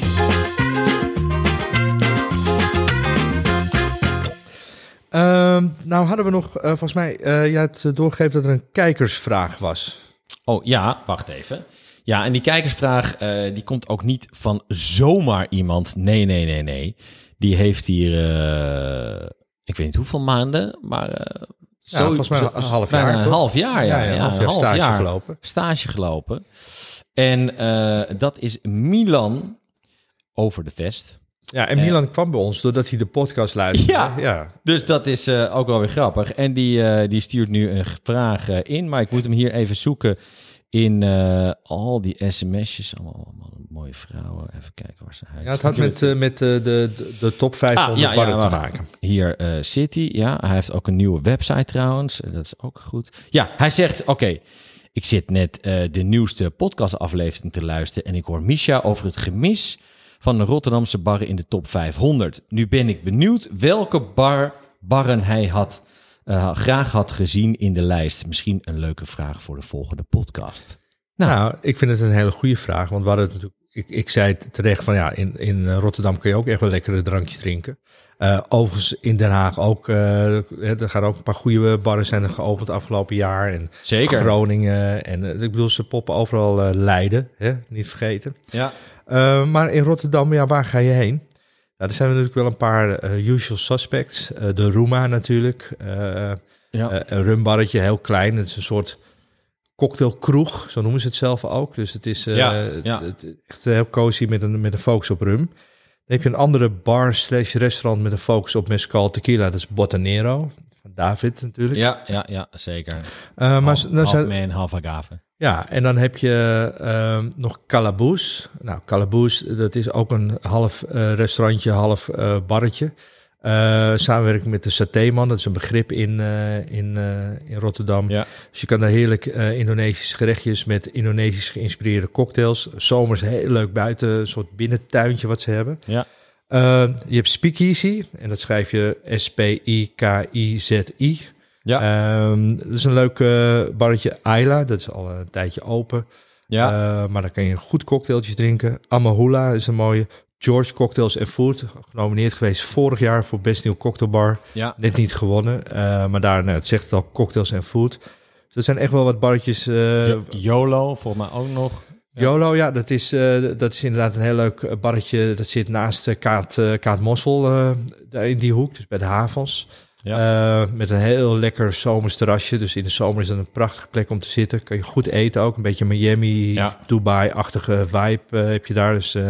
[SPEAKER 1] Nou hadden we nog, volgens mij, jij had doorgegeven dat er een kijkersvraag was.
[SPEAKER 2] Oh ja, wacht even. Ja, en die kijkersvraag, die komt ook niet van zomaar iemand. Nee. Die heeft hier, ik weet niet hoeveel maanden, maar...
[SPEAKER 1] volgens mij een half jaar.
[SPEAKER 2] Een half jaar,
[SPEAKER 1] een half jaar
[SPEAKER 2] stage gelopen. En dat is Milan over de Vest.
[SPEAKER 1] Ja, en Milan kwam bij ons doordat hij de podcast luisterde.
[SPEAKER 2] Ja. Dus dat is ook wel weer grappig. En die stuurt nu een vraag in, maar ik moet hem hier even zoeken in al die sms'jes. Allemaal mooie vrouwen. Even kijken waar ze uit.
[SPEAKER 1] Ja, het had met de top 500 barren te maken.
[SPEAKER 2] Hier zit hij. Ja, hij heeft ook een nieuwe website trouwens. Dat is ook goed. Ja, hij zegt, oké, ik zit net de nieuwste podcastaflevering te luisteren en ik hoor Misha over het gemis van de Rotterdamse barren in de top 500. Nu ben ik benieuwd welke barren hij graag had gezien in de lijst. Misschien een leuke vraag voor de volgende podcast.
[SPEAKER 1] Nou, ik vind het een hele goede vraag. Want we hadden het natuurlijk, ik zei terecht van in Rotterdam kun je ook echt wel lekkere drankjes drinken. Overigens in Den Haag ook. Er gaan ook een paar goede barren zijn er geopend afgelopen jaar. En
[SPEAKER 2] zeker.
[SPEAKER 1] Groningen. En ik bedoel, ze poppen overal Leiden. Niet vergeten.
[SPEAKER 2] Ja.
[SPEAKER 1] Maar in Rotterdam, waar ga je heen? Nou, er zijn natuurlijk wel een paar usual suspects. De Roema natuurlijk. Een rumbarretje, heel klein. Het is een soort cocktailkroeg, zo noemen ze het zelf ook. Dus het is echt heel cozy met een focus op rum. Dan heb je een andere bar/restaurant met een focus op mezcal tequila. Dat is Botanero, van David natuurlijk.
[SPEAKER 2] Ja, zeker.
[SPEAKER 1] Half
[SPEAKER 2] man, half agave.
[SPEAKER 1] Ja, en dan heb je nog Calaboose. Nou, Calaboose, dat is ook een half restaurantje, half barretje. Samenwerking met de Satéman, dat is een begrip in Rotterdam. Ja. Dus je kan daar heerlijk Indonesische gerechtjes met Indonesisch geïnspireerde cocktails. Zomers heel leuk buiten, een soort binnentuintje wat ze hebben. Ja. Je hebt Speakeasy, en dat schrijf je Spikizi. Ja. Dat is een leuk barretje. Ayla, dat is al een tijdje open. Ja. Maar dan kan je goed cocktailtjes drinken. Amahula is een mooie. George Cocktails and Food, genomineerd geweest vorig jaar voor Best Nieuw Cocktailbar. Ja. Net niet gewonnen, maar daar, het zegt het al, Cocktails and Food. Dus dat zijn echt wel wat barretjes.
[SPEAKER 2] YOLO, volgens mij ook nog.
[SPEAKER 1] Ja. YOLO, ja, dat is inderdaad een heel leuk barretje. Dat zit naast Kaat Mossel, daar in die hoek, dus bij de havens. Ja. Met een heel lekker zomers terrasje. Dus in de zomer is dat een prachtige plek om te zitten. Kan je goed eten ook. Een beetje Miami, Dubai-achtige vibe heb je daar. Dus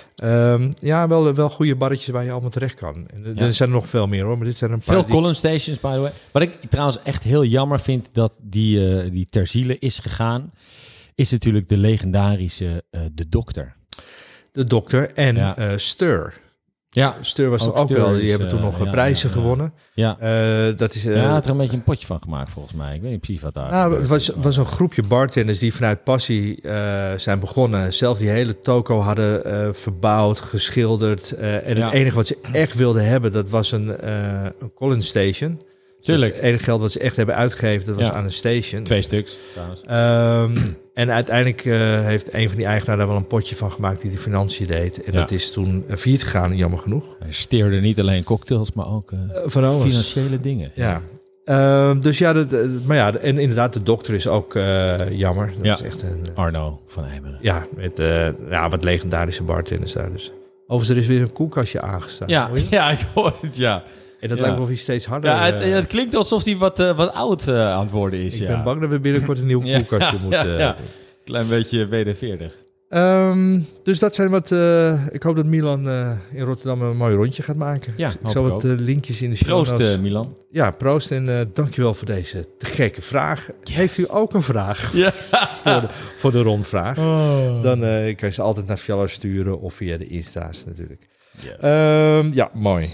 [SPEAKER 1] wel goede barretjes waar je allemaal terecht kan. En er zijn er nog veel meer hoor. Maar dit zijn een paar.
[SPEAKER 2] Veel Colin Stations, by the way. Wat ik trouwens echt heel jammer vind dat die ter ziele is gegaan, is natuurlijk de legendarische De Dokter.
[SPEAKER 1] De Dokter en Stir.
[SPEAKER 2] Ja,
[SPEAKER 1] Steur was er ook
[SPEAKER 2] Steur
[SPEAKER 1] wel. Die
[SPEAKER 2] is,
[SPEAKER 1] hebben toen nog prijzen gewonnen.
[SPEAKER 2] Ja.
[SPEAKER 1] Dat is,
[SPEAKER 2] Hij had er een beetje een potje van gemaakt, volgens mij. Ik weet niet precies wat daar
[SPEAKER 1] Nou,
[SPEAKER 2] gebeurd
[SPEAKER 1] het was een groepje bartenders die vanuit passie zijn begonnen. Zelf die hele toko hadden verbouwd, geschilderd. En het enige wat ze echt wilden hebben, dat was een Collins Station.
[SPEAKER 2] Tuurlijk.
[SPEAKER 1] Dus het enige geld wat ze echt hebben uitgegeven, dat was aan een station.
[SPEAKER 2] 2 stuks, trouwens.
[SPEAKER 1] En uiteindelijk heeft een van die eigenaren daar wel een potje van gemaakt die de financiën deed. En dat is toen failliet gegaan, jammer genoeg.
[SPEAKER 2] Hij steerde niet alleen cocktails, maar ook
[SPEAKER 1] van alles.
[SPEAKER 2] Financiële dingen.
[SPEAKER 1] Ja. Dus ja, maar ja, en inderdaad, de dokter is ook jammer. Dat is echt een,
[SPEAKER 2] Arno van Eimeren.
[SPEAKER 1] Ja, met wat legendarische bartenders daar dus. Overigens, er is weer een koelkastje aangestaan.
[SPEAKER 2] Ja, ik hoor het, ja.
[SPEAKER 1] En dat lijkt wel of hij steeds harder...
[SPEAKER 2] Ja, het klinkt alsof hij wat oud aan het worden is.
[SPEAKER 1] Ik ben bang dat we binnenkort een nieuw koelkastje moeten...
[SPEAKER 2] Ja. Klein beetje WD-40.
[SPEAKER 1] Dus dat zijn wat... ik hoop dat Milan in Rotterdam een mooi rondje gaat maken.
[SPEAKER 2] Ja,
[SPEAKER 1] ik zal wat linkjes in de show
[SPEAKER 2] notes.
[SPEAKER 1] Proost,
[SPEAKER 2] Milan.
[SPEAKER 1] Ja, proost en dankjewel voor deze te gekke vraag. Yes. Heeft u ook een vraag voor de rondvraag? Dan kan je ze altijd naar Fjallar sturen of via de Insta's natuurlijk. Yes. Ja, mooi.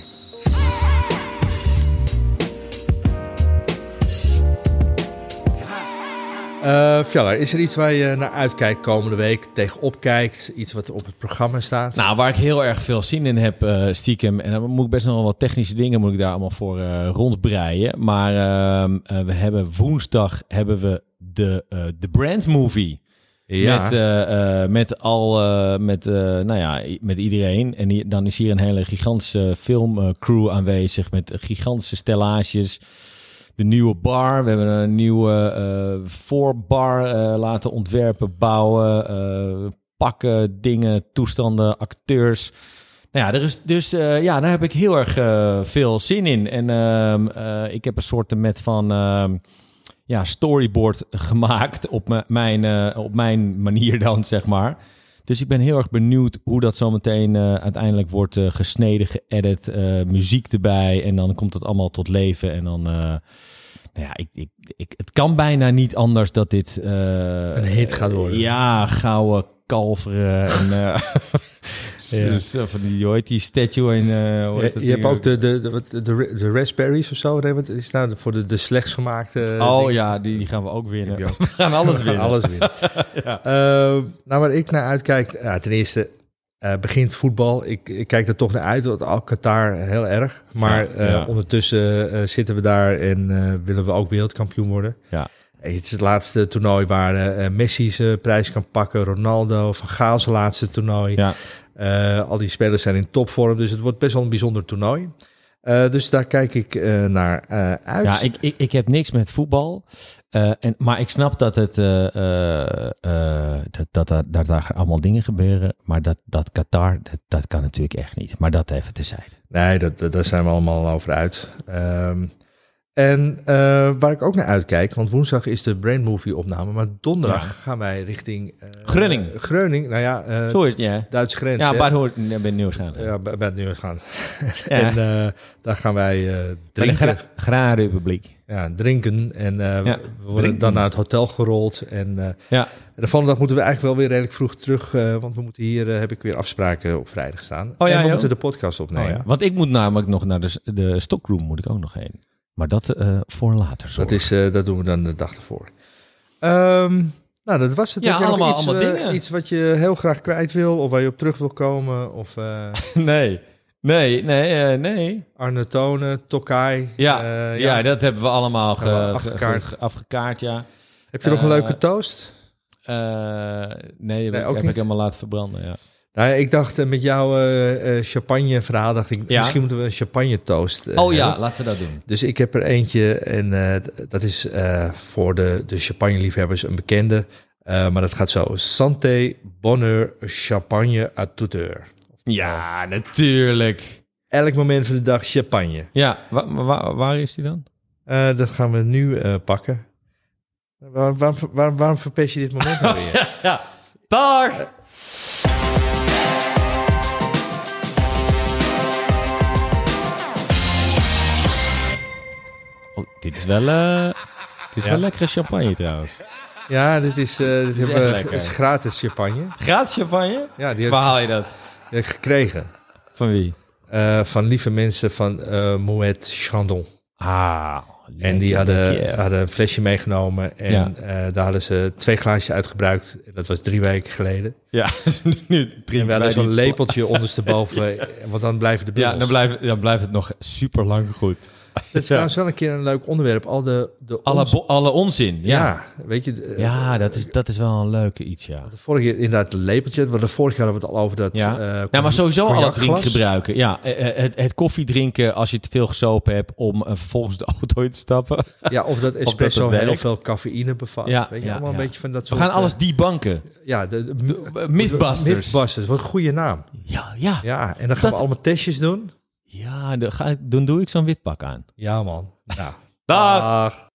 [SPEAKER 1] Fjallar, is er iets waar je naar uitkijkt komende week, tegenop kijkt? Iets wat op het programma staat?
[SPEAKER 2] Nou, waar ik heel erg veel zin in heb, stiekem. En dan moet ik best nog wel wat technische dingen moet ik daar allemaal voor rondbreien. Maar we hebben woensdag de Brand Movie. Ja. Met iedereen. En dan is hier een hele gigantische filmcrew aanwezig met gigantische stellages. De nieuwe bar. We hebben een nieuwe voorbar laten ontwerpen, bouwen. Pakken, dingen, toestanden, acteurs. Nou ja, er is dus daar heb ik heel erg veel zin in. En ik heb een soort van storyboard gemaakt op mijn manier dan, zeg maar. Dus ik ben heel erg benieuwd hoe dat zometeen uiteindelijk wordt gesneden, geëdit, muziek erbij. En dan komt het allemaal tot leven. En dan, het kan bijna niet anders dat dit...
[SPEAKER 1] een hit gaat worden.
[SPEAKER 2] Ja, gouden kalveren en... Dus van die statue en...
[SPEAKER 1] je hebt ook de raspberries of zo. Wat is nou voor de slechts gemaakte...
[SPEAKER 2] die gaan we ook winnen. We gaan alles winnen.
[SPEAKER 1] Nou, waar ik naar uitkijk... ten eerste begint voetbal. Ik kijk er toch naar uit. Want al Qatar heel erg. Maar ondertussen zitten we daar en willen we ook wereldkampioen worden. Ja. Het is het laatste toernooi waar Messi zijn prijs kan pakken. Ronaldo, Van Gaal zijn laatste toernooi. Ja. Al die spelers zijn in topvorm, dus het wordt best wel een bijzonder toernooi. Dus daar kijk ik naar uit.
[SPEAKER 2] Ja, ik heb niks met voetbal. Maar ik snap dat dat daar allemaal dingen gebeuren. Maar dat Qatar, dat kan natuurlijk echt niet. Maar dat even terzijde.
[SPEAKER 1] Nee, daar zijn we allemaal over uit. En waar ik ook naar uitkijk, want woensdag is de Brain Movie opname, maar donderdag gaan wij richting... Groningen, nou ja...
[SPEAKER 2] Zo is het, ja.
[SPEAKER 1] Duitse grens.
[SPEAKER 2] Ja, bij het Nieuwsgaan.
[SPEAKER 1] Ja, bij het Nieuwsgaan. En daar gaan wij drinken.
[SPEAKER 2] Graag Republiek.
[SPEAKER 1] Ja, drinken. En we worden dan naar het hotel gerold. En de volgende dag moeten we eigenlijk wel weer redelijk vroeg terug, want we moeten hier, heb ik weer afspraken op vrijdag staan. En we moeten de podcast opnemen.
[SPEAKER 2] Ja. Want ik moet namelijk nog naar de stockroom, moet ik ook nog heen. Maar dat voor later zorg.
[SPEAKER 1] Dat doen we dan de dag ervoor. Nou, dat was het.
[SPEAKER 2] Ja, allemaal dingen.
[SPEAKER 1] Iets wat je heel graag kwijt wil, of waar je op terug wil komen? Of,
[SPEAKER 2] Nee.
[SPEAKER 1] Arne Tonen, Tokai.
[SPEAKER 2] Ja, dat hebben we allemaal afgekaart, ja.
[SPEAKER 1] Heb je nog een leuke toast?
[SPEAKER 2] Nee, heb ik helemaal laten verbranden, ja.
[SPEAKER 1] Nou, ik dacht met jouw champagne-verhaal, misschien moeten we een champagne-toast
[SPEAKER 2] laten we dat doen.
[SPEAKER 1] Dus ik heb er eentje en dat is voor de champagne-liefhebbers een bekende. Maar dat gaat zo. Santé, bonheur, champagne à toute heure.
[SPEAKER 2] Ja, natuurlijk.
[SPEAKER 1] Elk moment van de dag champagne.
[SPEAKER 2] Ja, waar is die dan?
[SPEAKER 1] Dat gaan we nu pakken. Waarom verpest je dit moment nou weer?
[SPEAKER 2] Ja. Dag! Dit is wel lekkere champagne trouwens.
[SPEAKER 1] Ja, dit is gratis champagne.
[SPEAKER 2] Gratis champagne?
[SPEAKER 1] Ja,
[SPEAKER 2] waar haal je dat?
[SPEAKER 1] Die heb ik gekregen.
[SPEAKER 2] Van wie?
[SPEAKER 1] Van lieve mensen van Moet Chandon. En die hadden een flesje meegenomen. En daar hadden ze 2 glaasjes uitgebruikt. Dat was 3 weken geleden.
[SPEAKER 2] Ja, nu
[SPEAKER 1] en we hadden zo'n lepeltje ondersteboven. Want dan blijven de bubbels.
[SPEAKER 2] Ja, dan blijft het nog super lang goed.
[SPEAKER 1] Het is trouwens wel een keer een leuk onderwerp.
[SPEAKER 2] Alle onzin,
[SPEAKER 1] ja. Weet je...
[SPEAKER 2] dat is wel een leuke iets, ja.
[SPEAKER 1] De vorige keer inderdaad het lepeltje. De vorige keer hadden we het al over dat...
[SPEAKER 2] maar sowieso al het drink gebruiken. Ja, het koffie drinken als je te veel gesopen hebt om vervolgens de auto in te stappen.
[SPEAKER 1] Ja, of dat espresso heel veel cafeïne bevat.
[SPEAKER 2] Ja,
[SPEAKER 1] weet je, allemaal een beetje van dat soort...
[SPEAKER 2] We gaan alles debunken.
[SPEAKER 1] Ja, de
[SPEAKER 2] Mythbusters.
[SPEAKER 1] Mythbusters, wat een goede naam.
[SPEAKER 2] Ja.
[SPEAKER 1] Ja, en dan gaan we allemaal testjes doen.
[SPEAKER 2] Ja, dan doe ik zo'n wit pak aan.
[SPEAKER 1] Ja, man. Ja.
[SPEAKER 2] Dag.